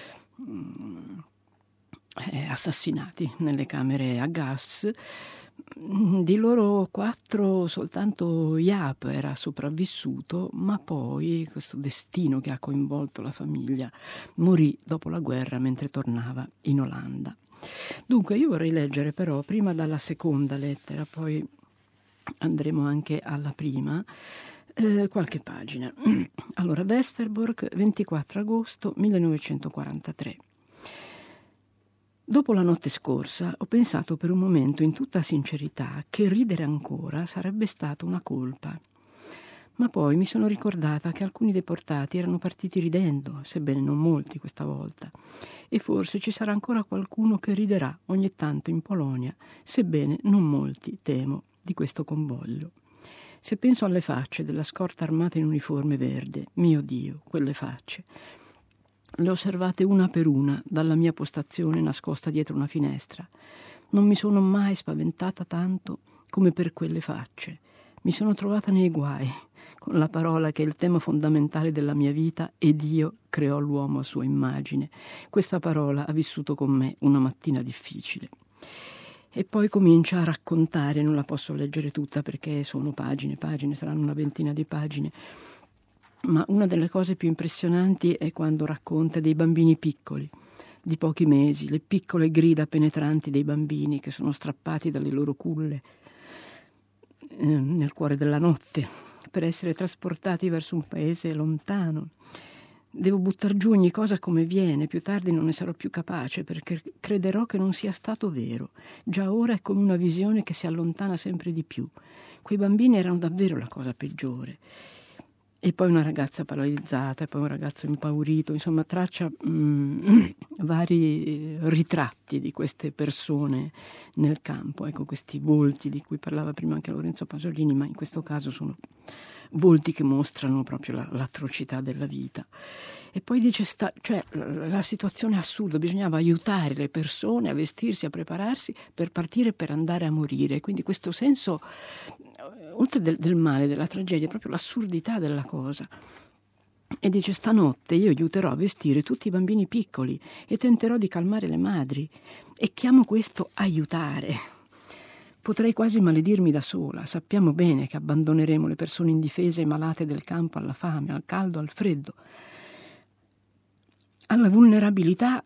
assassinati nelle camere a gas. Di loro 4 soltanto Jaap era sopravvissuto, ma poi questo destino che ha coinvolto la famiglia morì dopo la guerra mentre tornava in Olanda. Dunque io vorrei leggere però prima dalla seconda lettera, poi andremo anche alla prima, qualche pagina. Allora, Westerbork, 24 agosto 1943. Dopo la notte scorsa ho pensato per un momento in tutta sincerità che ridere ancora sarebbe stata una colpa. Ma poi mi sono ricordata che alcuni deportati erano partiti ridendo, sebbene non molti questa volta, e forse ci sarà ancora qualcuno che riderà ogni tanto in Polonia, sebbene non molti, temo, di questo convoglio. Se penso alle facce della scorta armata in uniforme verde, mio Dio, quelle facce. Le ho osservate una per una dalla mia postazione nascosta dietro una finestra. Non mi sono mai spaventata tanto come per quelle facce. Mi sono trovata nei guai, con la parola che è il tema fondamentale della mia vita, e Dio creò l'uomo a sua immagine. Questa parola ha vissuto con me una mattina difficile. E poi comincia a raccontare, non la posso leggere tutta perché sono pagine, saranno una ventina di pagine, ma una delle cose più impressionanti è quando racconta dei bambini piccoli, di pochi mesi, le piccole grida penetranti dei bambini che sono strappati dalle loro culle nel cuore della notte per essere trasportati verso un paese lontano. Devo buttar giù ogni cosa come viene, più tardi non ne sarò più capace perché crederò che non sia stato vero. Già ora è come una visione che si allontana sempre di più. Quei bambini erano davvero la cosa peggiore. E poi una ragazza paralizzata, e poi un ragazzo impaurito, insomma traccia vari ritratti di queste persone nel campo, ecco, questi volti di cui parlava prima anche Lorenzo Pasolini, ma in questo caso sono volti che mostrano proprio l'atrocità della vita. E poi dice, cioè la situazione è assurda, bisognava aiutare le persone a vestirsi, a prepararsi per partire, per andare a morire, quindi questo senso, oltre del male, della tragedia, proprio l'assurdità della cosa. E dice, stanotte io aiuterò a vestire tutti i bambini piccoli e tenterò di calmare le madri, e chiamo questo aiutare. Potrei quasi maledirmi da sola. Sappiamo bene che abbandoneremo le persone indifese e malate del campo alla fame, al caldo, al freddo, alla vulnerabilità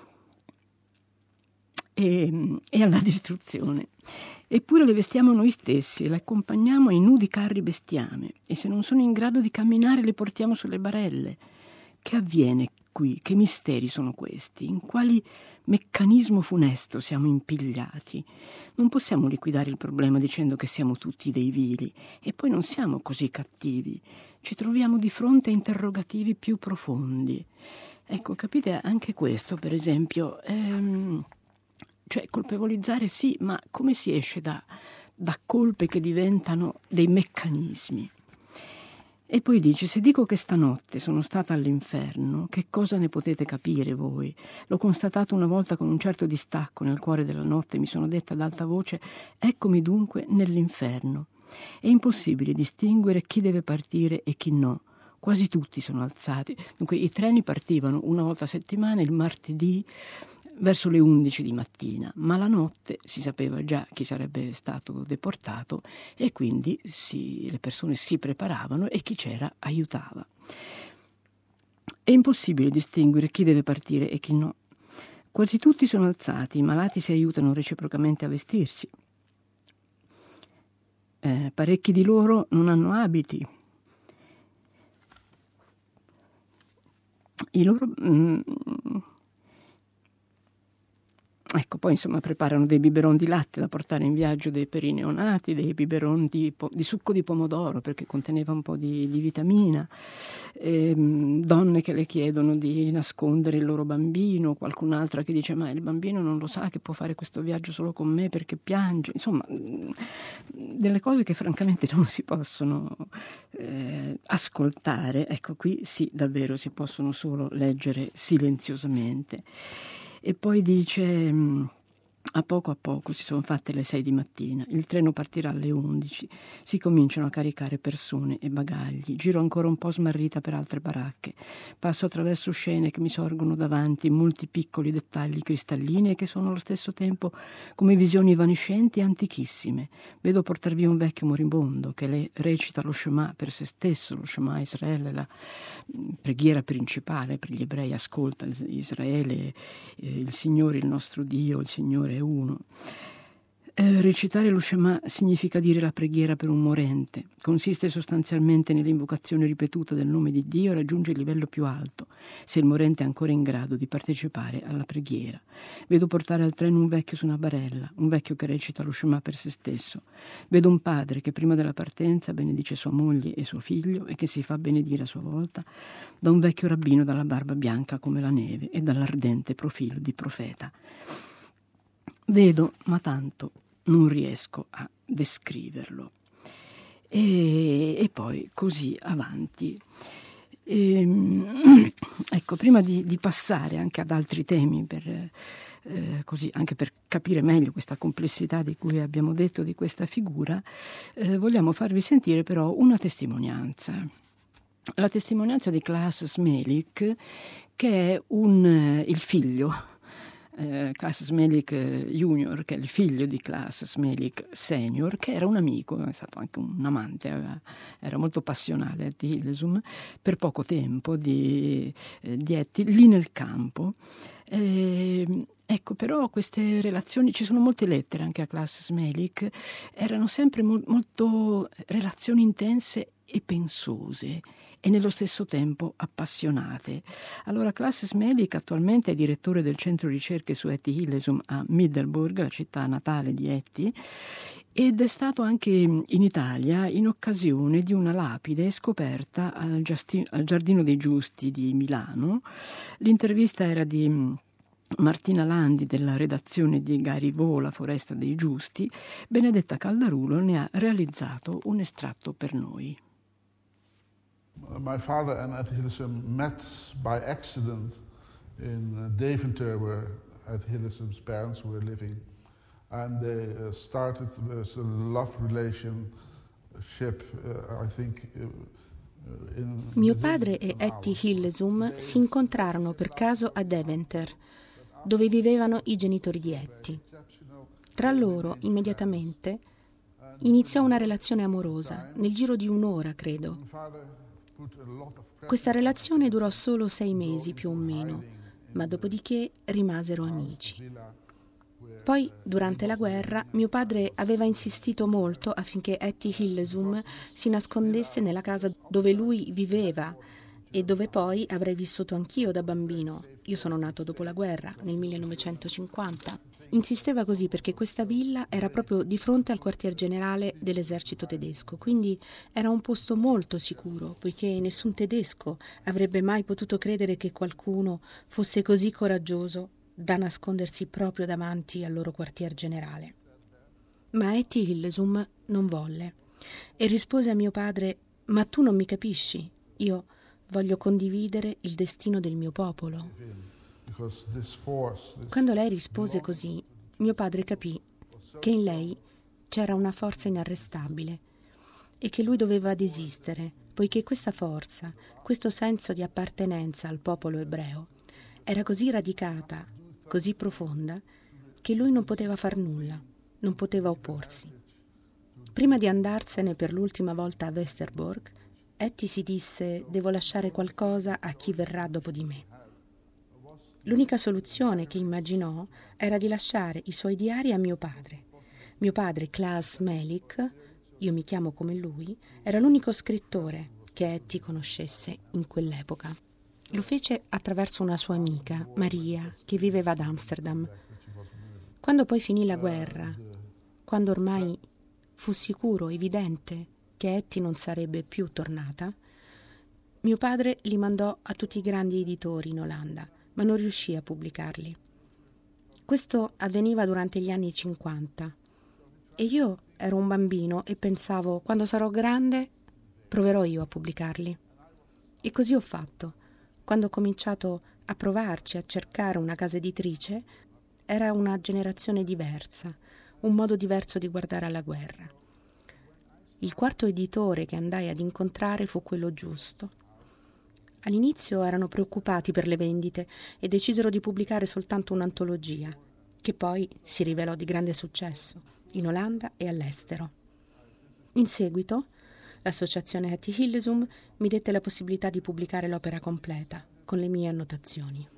e alla distruzione. Eppure le vestiamo noi stessi e le accompagniamo ai nudi carri bestiame, e se non sono in grado di camminare le portiamo sulle barelle. Che avviene qui? Che misteri sono questi? In quali meccanismo funesto siamo impigliati? Non possiamo liquidare il problema dicendo che siamo tutti dei vili, e poi non siamo così cattivi. Ci troviamo di fronte a interrogativi più profondi. Ecco, capite, anche questo, per esempio, cioè colpevolizzare sì, ma come si esce da colpe che diventano dei meccanismi? E poi dice: se dico che stanotte sono stata all'inferno, che cosa ne potete capire voi? L'ho constatato una volta con un certo distacco nel cuore della notte, mi sono detta ad alta voce: eccomi dunque nell'inferno. È impossibile distinguere chi deve partire e chi no. Quasi tutti sono alzati. Dunque i treni partivano una volta a settimana, il martedì, verso le 11 di mattina, ma la notte si sapeva già chi sarebbe stato deportato e quindi le persone si preparavano e chi c'era aiutava. È impossibile distinguere chi deve partire e chi no. Quasi tutti sono alzati, i malati si aiutano reciprocamente a vestirsi. Parecchi di loro non hanno abiti. I loro... Ecco, poi insomma preparano dei biberon di latte da portare in viaggio per i neonati, dei biberon di succo di pomodoro perché conteneva un po' di vitamina, donne che le chiedono di nascondere il loro bambino, qualcun'altra che dice ma il bambino non lo sa che può fare questo viaggio solo con me perché piange, insomma delle cose che francamente non si possono ascoltare. Ecco, qui sì, davvero si possono solo leggere silenziosamente. E poi dice: a poco si sono fatte le 6 di mattina, il treno partirà alle 11, si cominciano a caricare persone e bagagli, giro ancora un po' smarrita per altre baracche, passo attraverso scene che mi sorgono davanti, molti piccoli dettagli cristallini e che sono allo stesso tempo come visioni evanescenti e antichissime. Vedo portar via un vecchio moribondo che le recita lo Shema per se stesso, lo Shema Israele, la preghiera principale per gli ebrei: ascolta Israele, il Signore il nostro Dio, il Signore è uno. Recitare lo Shema significa dire la preghiera per un morente. Consiste sostanzialmente nell'invocazione ripetuta del nome di Dio e raggiunge il livello più alto, se il morente è ancora in grado di partecipare alla preghiera. Vedo portare al treno un vecchio su una barella, un vecchio che recita lo Shema per se stesso. Vedo un padre che prima della partenza benedice sua moglie e suo figlio e che si fa benedire a sua volta da un vecchio rabbino dalla barba bianca come la neve e dall'ardente profilo di profeta. Vedo, ma tanto non riesco a descriverlo. E poi così avanti. Ecco, prima di passare anche ad altri temi, così anche per capire meglio questa complessità di cui abbiamo detto di questa figura, vogliamo farvi sentire però una testimonianza. La testimonianza di Klaas Smelik, che è il figlio. Klaas Smelik Junior, che è il figlio di Klaas Smelik Senior, che era un amico, è stato anche un amante, era molto passionale a Etty Hillesum, per poco tempo di Etty lì nel campo. Ecco, però queste relazioni, ci sono molte lettere anche a Klaas Smelik, erano sempre molto relazioni intense e pensose e nello stesso tempo appassionate. Allora Klaas Smelik attualmente è direttore del centro ricerche su Etty Hillesum a Middelburg, la città natale di Etty, ed è stato anche in Italia in occasione di una lapide scoperta al Giardino dei Giusti di Milano. L'intervista era di Martina Landi della redazione di Garivò, La Foresta dei Giusti. Benedetta Caldarulo ne ha realizzato un estratto per noi. My father and Etty Hillesum met by accident in Deventer, where Etty Hillesum's parents were living, and they started with a love relationship, I think. Mio padre e Etty Hillesum si incontrarono per caso a Deventer, dove vivevano i genitori di Etty. Tra loro, immediatamente, iniziò una relazione amorosa, nel giro di un'ora, credo. Questa relazione durò solo 6 mesi, più o meno, ma dopodiché rimasero amici. Poi, durante la guerra, mio padre aveva insistito molto affinché Etty Hillesum si nascondesse nella casa dove lui viveva, e dove poi avrei vissuto anch'io da bambino. Io sono nato dopo la guerra, nel 1950. Insisteva così perché questa villa era proprio di fronte al quartier generale dell'esercito tedesco, quindi era un posto molto sicuro, poiché nessun tedesco avrebbe mai potuto credere che qualcuno fosse così coraggioso da nascondersi proprio davanti al loro quartier generale. Ma Etty Hillesum non volle e rispose a mio padre: «Ma tu non mi capisci, io voglio condividere il destino del mio popolo». Quando lei rispose così, mio padre capì che in lei c'era una forza inarrestabile e che lui doveva desistere, poiché questa forza, questo senso di appartenenza al popolo ebreo, era così radicata, così profonda, che lui non poteva far nulla, non poteva opporsi. Prima di andarsene per l'ultima volta a Westerbork, Etty si disse: «Devo lasciare qualcosa a chi verrà dopo di me». L'unica soluzione che immaginò era di lasciare i suoi diari a mio padre. Mio padre, Klaas Melik, io mi chiamo come lui, era l'unico scrittore che Etty conoscesse in quell'epoca. Lo fece attraverso una sua amica, Maria, che viveva ad Amsterdam. Quando poi finì la guerra, quando ormai fu sicuro, evidente, che Etty non sarebbe più tornata, mio padre li mandò a tutti i grandi editori in Olanda, ma non riuscì a pubblicarli. Questo avveniva durante gli anni 50 e io ero un bambino e pensavo: quando sarò grande proverò io a pubblicarli. E così ho fatto. Quando ho cominciato a provarci, a cercare una casa editrice, era una generazione diversa, un modo diverso di guardare alla guerra. Il quarto editore che andai ad incontrare fu quello giusto. All'inizio erano preoccupati per le vendite e decisero di pubblicare soltanto un'antologia, che poi si rivelò di grande successo in Olanda e all'estero. In seguito, l'associazione Etty Hillesum mi dette la possibilità di pubblicare l'opera completa, con le mie annotazioni.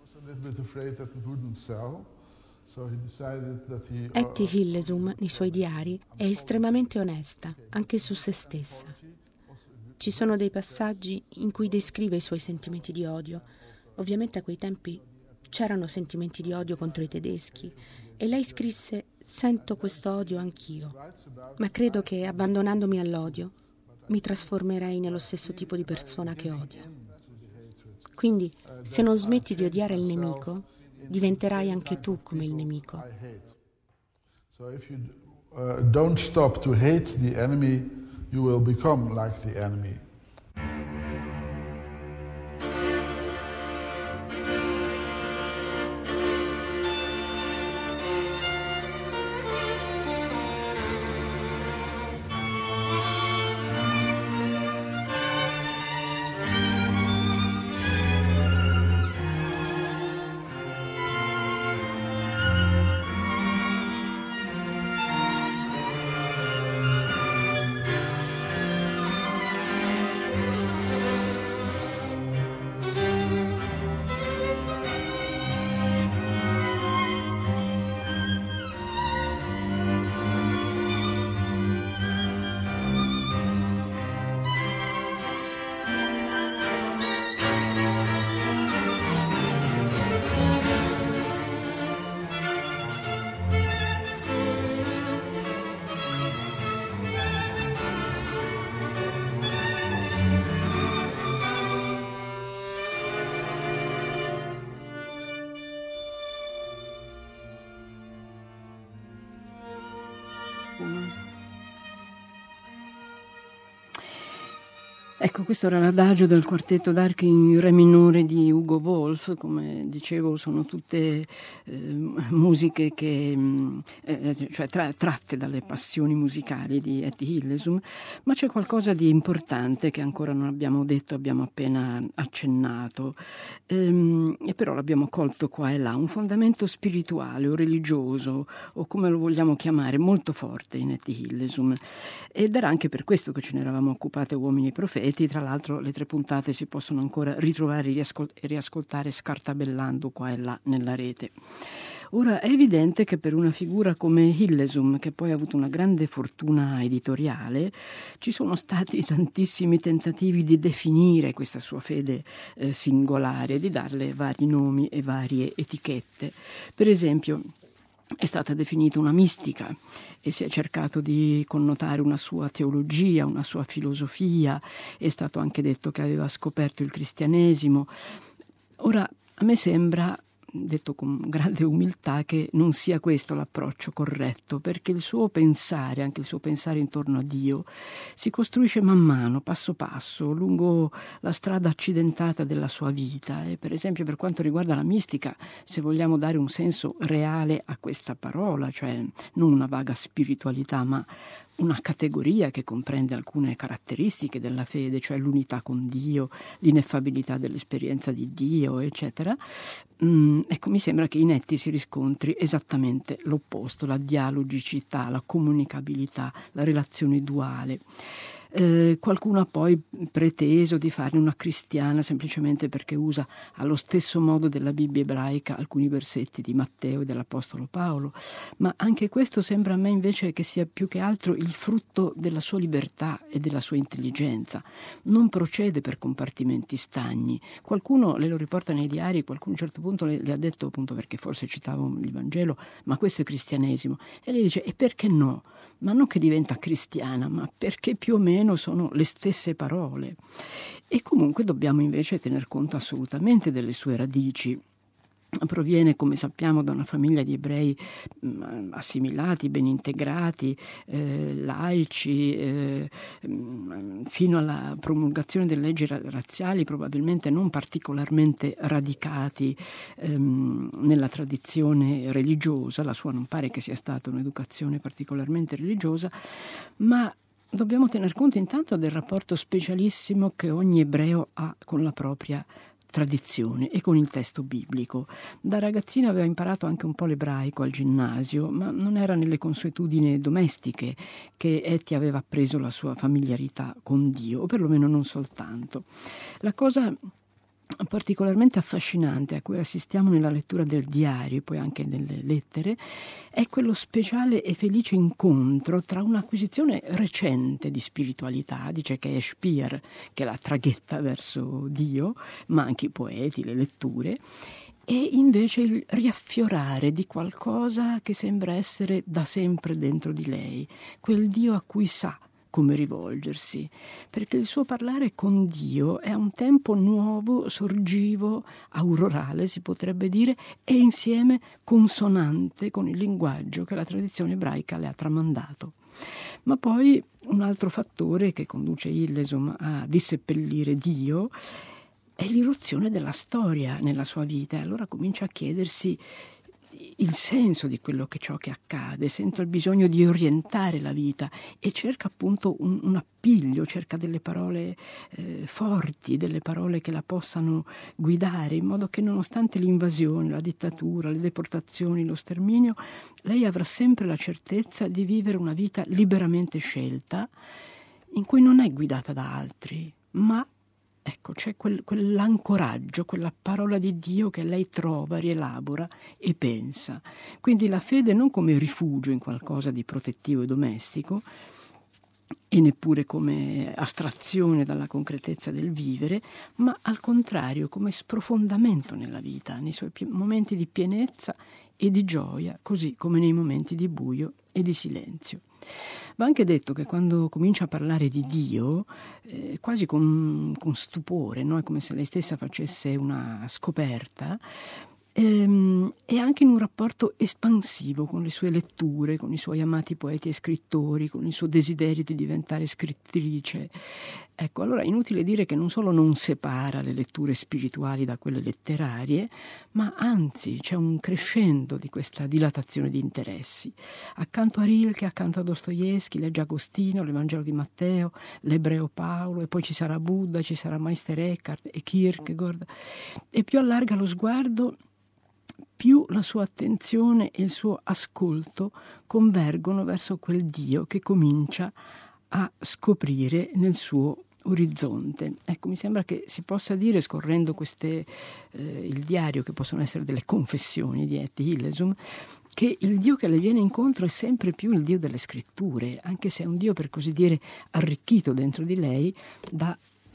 Etty Hillesum, nei suoi diari, è estremamente onesta, anche su se stessa. Ci sono dei passaggi in cui descrive i suoi sentimenti di odio. Ovviamente a quei tempi c'erano sentimenti di odio contro i tedeschi e lei scrisse: «Sento questo odio anch'io, ma credo che abbandonandomi all'odio mi trasformerei nello stesso tipo di persona che odio. Quindi se non smetti di odiare il nemico, diventerai anche tu come il nemico». So if you don't stop to hate the enemy, you will become like the enemy. Ecco, questo era l'adagio del quartetto d'archi in re minore di Hugo Wolf. Come dicevo, sono tutte musiche che, cioè tratte dalle passioni musicali di Etty Hillesum, ma c'è qualcosa di importante che ancora non abbiamo detto, abbiamo appena accennato, e però l'abbiamo colto qua e là, un fondamento spirituale o religioso, o come lo vogliamo chiamare, molto forte in Etty Hillesum. Ed era anche per questo che ce ne eravamo occupate Uomini Profeti. Tra l'altro le 3 puntate si possono ancora ritrovare e riascoltare scartabellando qua e là nella rete. Ora, è evidente che per una figura come Hillesum, che poi ha avuto una grande fortuna editoriale, ci sono stati tantissimi tentativi di definire questa sua fede singolare, di darle vari nomi e varie etichette. Per esempio, è stata definita una mistica e si è cercato di connotare una sua teologia, una sua filosofia. È stato anche detto che aveva scoperto il cristianesimo. Ora, a me sembra, detto con grande umiltà, che non sia questo l'approccio corretto, perché il suo pensare, anche il suo pensare intorno a Dio, si costruisce man mano, passo passo, lungo la strada accidentata della sua vita. E per esempio, per quanto riguarda la mistica, se vogliamo dare un senso reale a questa parola, cioè non una vaga spiritualità, ma una categoria che comprende alcune caratteristiche della fede, cioè l'unità con Dio, l'ineffabilità dell'esperienza di Dio, eccetera. Ecco, mi sembra che in Etty si riscontri esattamente l'opposto, la dialogicità, la comunicabilità, la relazione duale. Qualcuno ha poi preteso di farne una cristiana semplicemente perché usa allo stesso modo della Bibbia ebraica alcuni versetti di Matteo e dell'Apostolo Paolo, ma anche questo sembra a me invece che sia più che altro il frutto della sua libertà e della sua intelligenza. Non procede per compartimenti stagni. Qualcuno le lo riporta nei diari, qualcuno a un certo punto le ha detto, appunto perché forse citava il Vangelo, ma questo è cristianesimo. E lei dice, e perché no? Ma non che diventa cristiana, ma perché più o meno sono le stesse parole. E comunque dobbiamo invece tener conto assolutamente delle sue radici. Proviene, come sappiamo, da una famiglia di ebrei assimilati, ben integrati, laici, fino alla promulgazione delle leggi razziali probabilmente non particolarmente radicati nella tradizione religiosa. La sua non pare che sia stata un'educazione particolarmente religiosa, ma dobbiamo tener conto intanto del rapporto specialissimo che ogni ebreo ha con la propria tradizione e con il testo biblico. Da ragazzina aveva imparato anche un po' l'ebraico al ginnasio, ma non era nelle consuetudini domestiche che Etty aveva appreso la sua familiarità con Dio, o perlomeno non soltanto. La cosa particolarmente affascinante a cui assistiamo nella lettura del diario e poi anche nelle lettere è quello speciale e felice incontro tra un'acquisizione recente di spiritualità, dice che è Speer che la traghetta verso Dio, ma anche i poeti, le letture, e invece il riaffiorare di qualcosa che sembra essere da sempre dentro di lei, quel Dio a cui sa come rivolgersi, perché il suo parlare con Dio è a un tempo nuovo, sorgivo, aurorale si potrebbe dire, e insieme consonante con il linguaggio che la tradizione ebraica le ha tramandato. Ma poi un altro fattore che conduce Hillesum a disseppellire Dio è l'irruzione della storia nella sua vita, e allora comincia a chiedersi il senso di quello che ciò che accade, sento il bisogno di orientare la vita e cerca appunto un appiglio, cerca delle parole forti, delle parole che la possano guidare, in modo che nonostante l'invasione, la dittatura, le deportazioni, lo sterminio, lei avrà sempre la certezza di vivere una vita liberamente scelta, in cui non è guidata da altri, ma ecco, c'è quell'ancoraggio, quella parola di Dio che lei trova, rielabora e pensa. Quindi la fede non come rifugio in qualcosa di protettivo e domestico, e neppure come astrazione dalla concretezza del vivere, ma al contrario come sprofondamento nella vita, nei suoi momenti di pienezza e di gioia, così come nei momenti di buio e di silenzio. Va anche detto che quando comincia a parlare di Dio, quasi con stupore, no? È come se lei stessa facesse una scoperta, e anche in un rapporto espansivo con le sue letture, con i suoi amati poeti e scrittori, con il suo desiderio di diventare scrittrice. Ecco, allora è inutile dire che non solo non separa le letture spirituali da quelle letterarie, ma anzi c'è un crescendo di questa dilatazione di interessi. Accanto a Rilke, accanto a Dostoevskij, legge Agostino, l'Evangelo di Matteo, l'Ebreo Paolo, e poi ci sarà Buddha, ci sarà Meister Eckhart e Kierkegaard, e più allarga lo sguardo, più la sua attenzione e il suo ascolto convergono verso quel Dio che comincia a scoprire nel suo orizzonte. Ecco, mi sembra che si possa dire, scorrendo il diario, che possono essere delle confessioni di Etty Hillesum, che il Dio che le viene incontro è sempre più il Dio delle scritture, anche se è un Dio, per così dire, arricchito dentro di lei da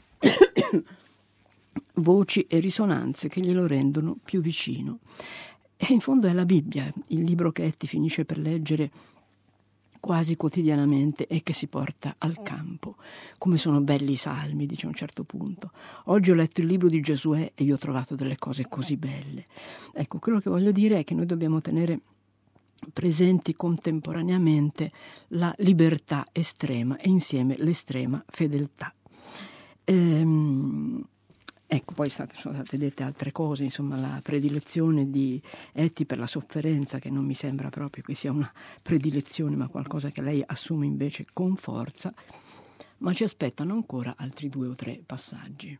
voci e risonanze che glielo rendono più vicino. E in fondo è la Bibbia, il libro che Etty finisce per leggere quasi quotidianamente e che si porta al campo. Come sono belli i salmi, dice a un certo punto. Oggi ho letto il libro di Giosuè e io ho trovato delle cose così belle. Ecco, quello che voglio dire è che noi dobbiamo tenere presenti contemporaneamente la libertà estrema e insieme l'estrema fedeltà. Ecco, poi sono state dette altre cose, insomma, la predilezione di Etty per la sofferenza, che non mi sembra proprio che sia una predilezione, ma qualcosa che lei assume invece con forza, ma ci aspettano ancora altri 2 o 3 passaggi.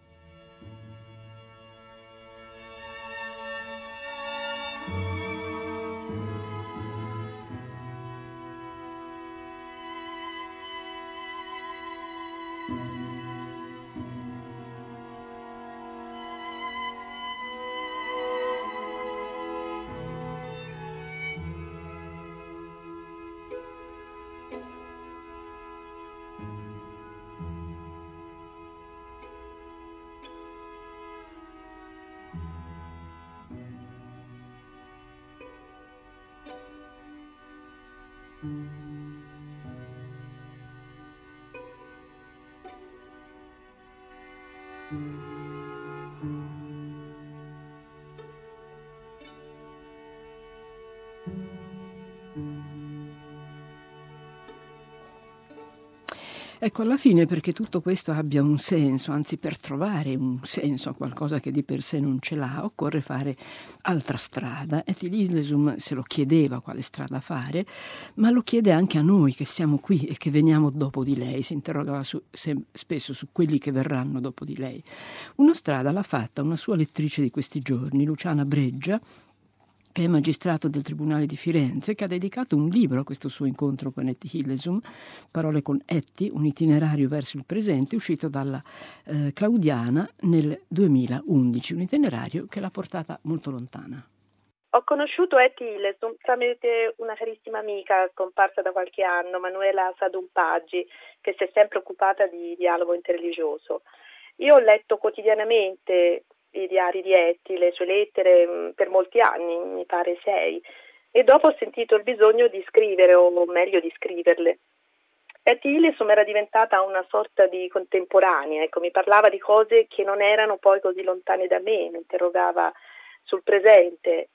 Ecco, alla fine, perché tutto questo abbia un senso, anzi per trovare un senso a qualcosa che di per sé non ce l'ha, occorre fare altra strada. Etty Hillesum se lo chiedeva quale strada fare, ma lo chiede anche a noi che siamo qui e che veniamo dopo di lei. Si interrogava spesso su quelli che verranno dopo di lei. Una strada l'ha fatta una sua lettrice di questi giorni, Luciana Breggia, che è magistrato del Tribunale di Firenze, che ha dedicato un libro a questo suo incontro con Etty Hillesum, Parole con Etty, un itinerario verso il presente, uscito dalla Claudiana nel 2011, un itinerario che l'ha portata molto lontana. Ho conosciuto Etty Hillesum tramite una carissima amica scomparsa da qualche anno, Manuela Sadumpaggi, che si è sempre occupata di dialogo interreligioso. Io ho letto quotidianamente i diari di Etty, le sue lettere per molti anni, mi pare 6, e dopo ho sentito il bisogno di scrivere, o meglio di scriverle. Etty Hillesum era diventata una sorta di contemporanea, ecco, mi parlava di cose che non erano poi così lontane da me, mi interrogava sul presente,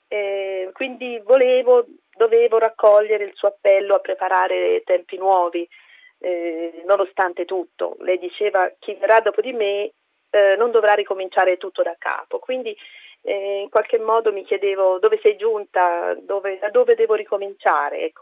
quindi dovevo raccogliere il suo appello a preparare tempi nuovi, nonostante tutto. Lei diceva: chi verrà dopo di me non dovrà ricominciare tutto da capo, quindi in qualche modo mi chiedevo dove sei giunta, da dove devo ricominciare, ecco.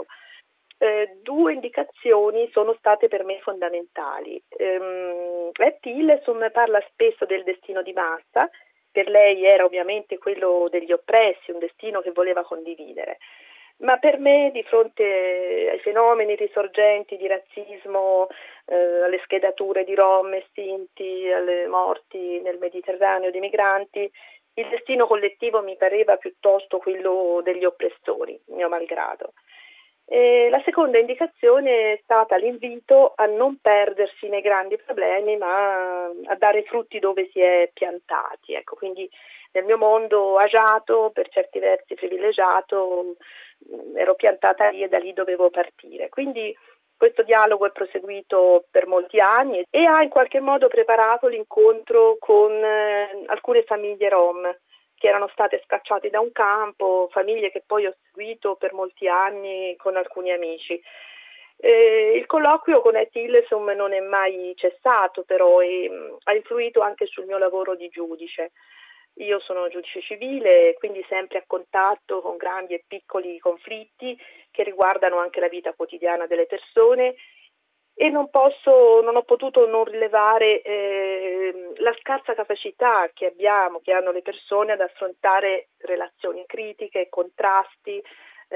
2 indicazioni sono state per me fondamentali. Etty Hillesum parla spesso del destino di massa. Per lei era ovviamente quello degli oppressi, un destino che voleva condividere. Ma per me, di fronte ai fenomeni risorgenti di razzismo, alle schedature di Rom e Sinti, alle morti nel Mediterraneo di migranti, il destino collettivo mi pareva piuttosto quello degli oppressori, mio malgrado. La seconda indicazione è stata l'invito a non perdersi nei grandi problemi, ma a dare frutti dove si è piantati. Ecco, quindi nel mio mondo agiato, per certi versi privilegiato, ero piantata lì e da lì dovevo partire. Quindi questo dialogo è proseguito per molti anni e ha in qualche modo preparato l'incontro con alcune famiglie rom che erano state scacciate da un campo, famiglie che poi ho seguito per molti anni con alcuni amici. Il colloquio con Etty Hillesum non è mai cessato, però, e ha influito anche sul mio lavoro di giudice. Io sono giudice civile, quindi sempre a contatto con grandi e piccoli conflitti che riguardano anche la vita quotidiana delle persone, e non ho potuto non rilevare la scarsa capacità che hanno le persone ad affrontare relazioni critiche, contrasti,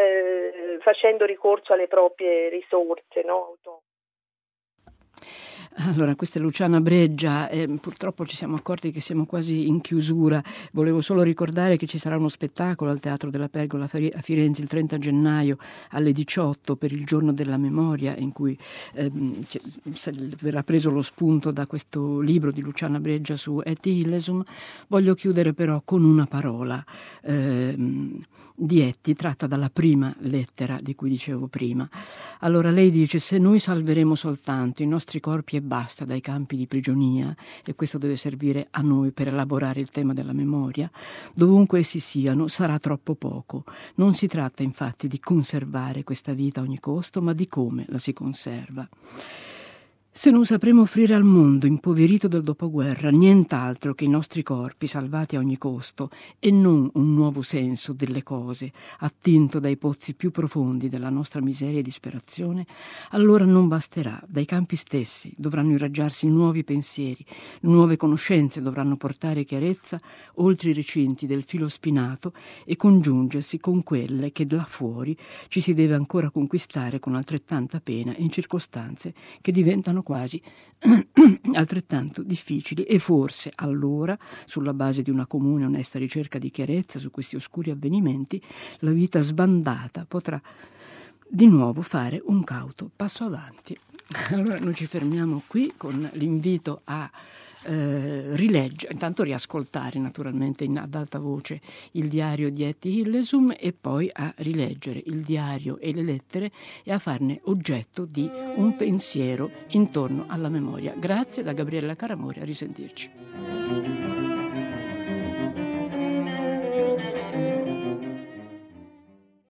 facendo ricorso alle proprie risorse, no? Allora, questa è Luciana Breggia, purtroppo ci siamo accorti che siamo quasi in chiusura. Volevo solo ricordare che ci sarà uno spettacolo al Teatro della Pergola a Firenze il 30 gennaio alle 18 per il Giorno della Memoria, in cui verrà preso lo spunto da questo libro di Luciana Breggia su Etty Hillesum. Voglio chiudere però con una parola di Etty, tratta dalla prima lettera di cui dicevo prima. Allora lei dice: se noi salveremo soltanto i nostri corpi e basta dai campi di prigionia, e questo deve servire a noi per elaborare il tema della memoria, dovunque essi siano sarà troppo poco. Non si tratta infatti di conservare questa vita a ogni costo, ma di come la si conserva. Se non sapremo offrire al mondo impoverito del dopoguerra nient'altro che i nostri corpi salvati a ogni costo e non un nuovo senso delle cose attinto dai pozzi più profondi della nostra miseria e disperazione, allora non basterà. Dai campi stessi dovranno irraggiarsi nuovi pensieri, nuove conoscenze dovranno portare chiarezza oltre i recinti del filo spinato e congiungersi con quelle che là fuori ci si deve ancora conquistare con altrettanta pena in circostanze che diventano quasi altrettanto difficili, e forse allora, sulla base di una comune onesta ricerca di chiarezza su questi oscuri avvenimenti, la vita sbandata potrà di nuovo fare un cauto passo avanti. Allora noi ci fermiamo qui con l'invito a rileggere, intanto riascoltare naturalmente ad alta voce il diario di Etty Hillesum e poi a rileggere il diario e le lettere e a farne oggetto di un pensiero intorno alla memoria. Grazie da Gabriella Caramori, a risentirci.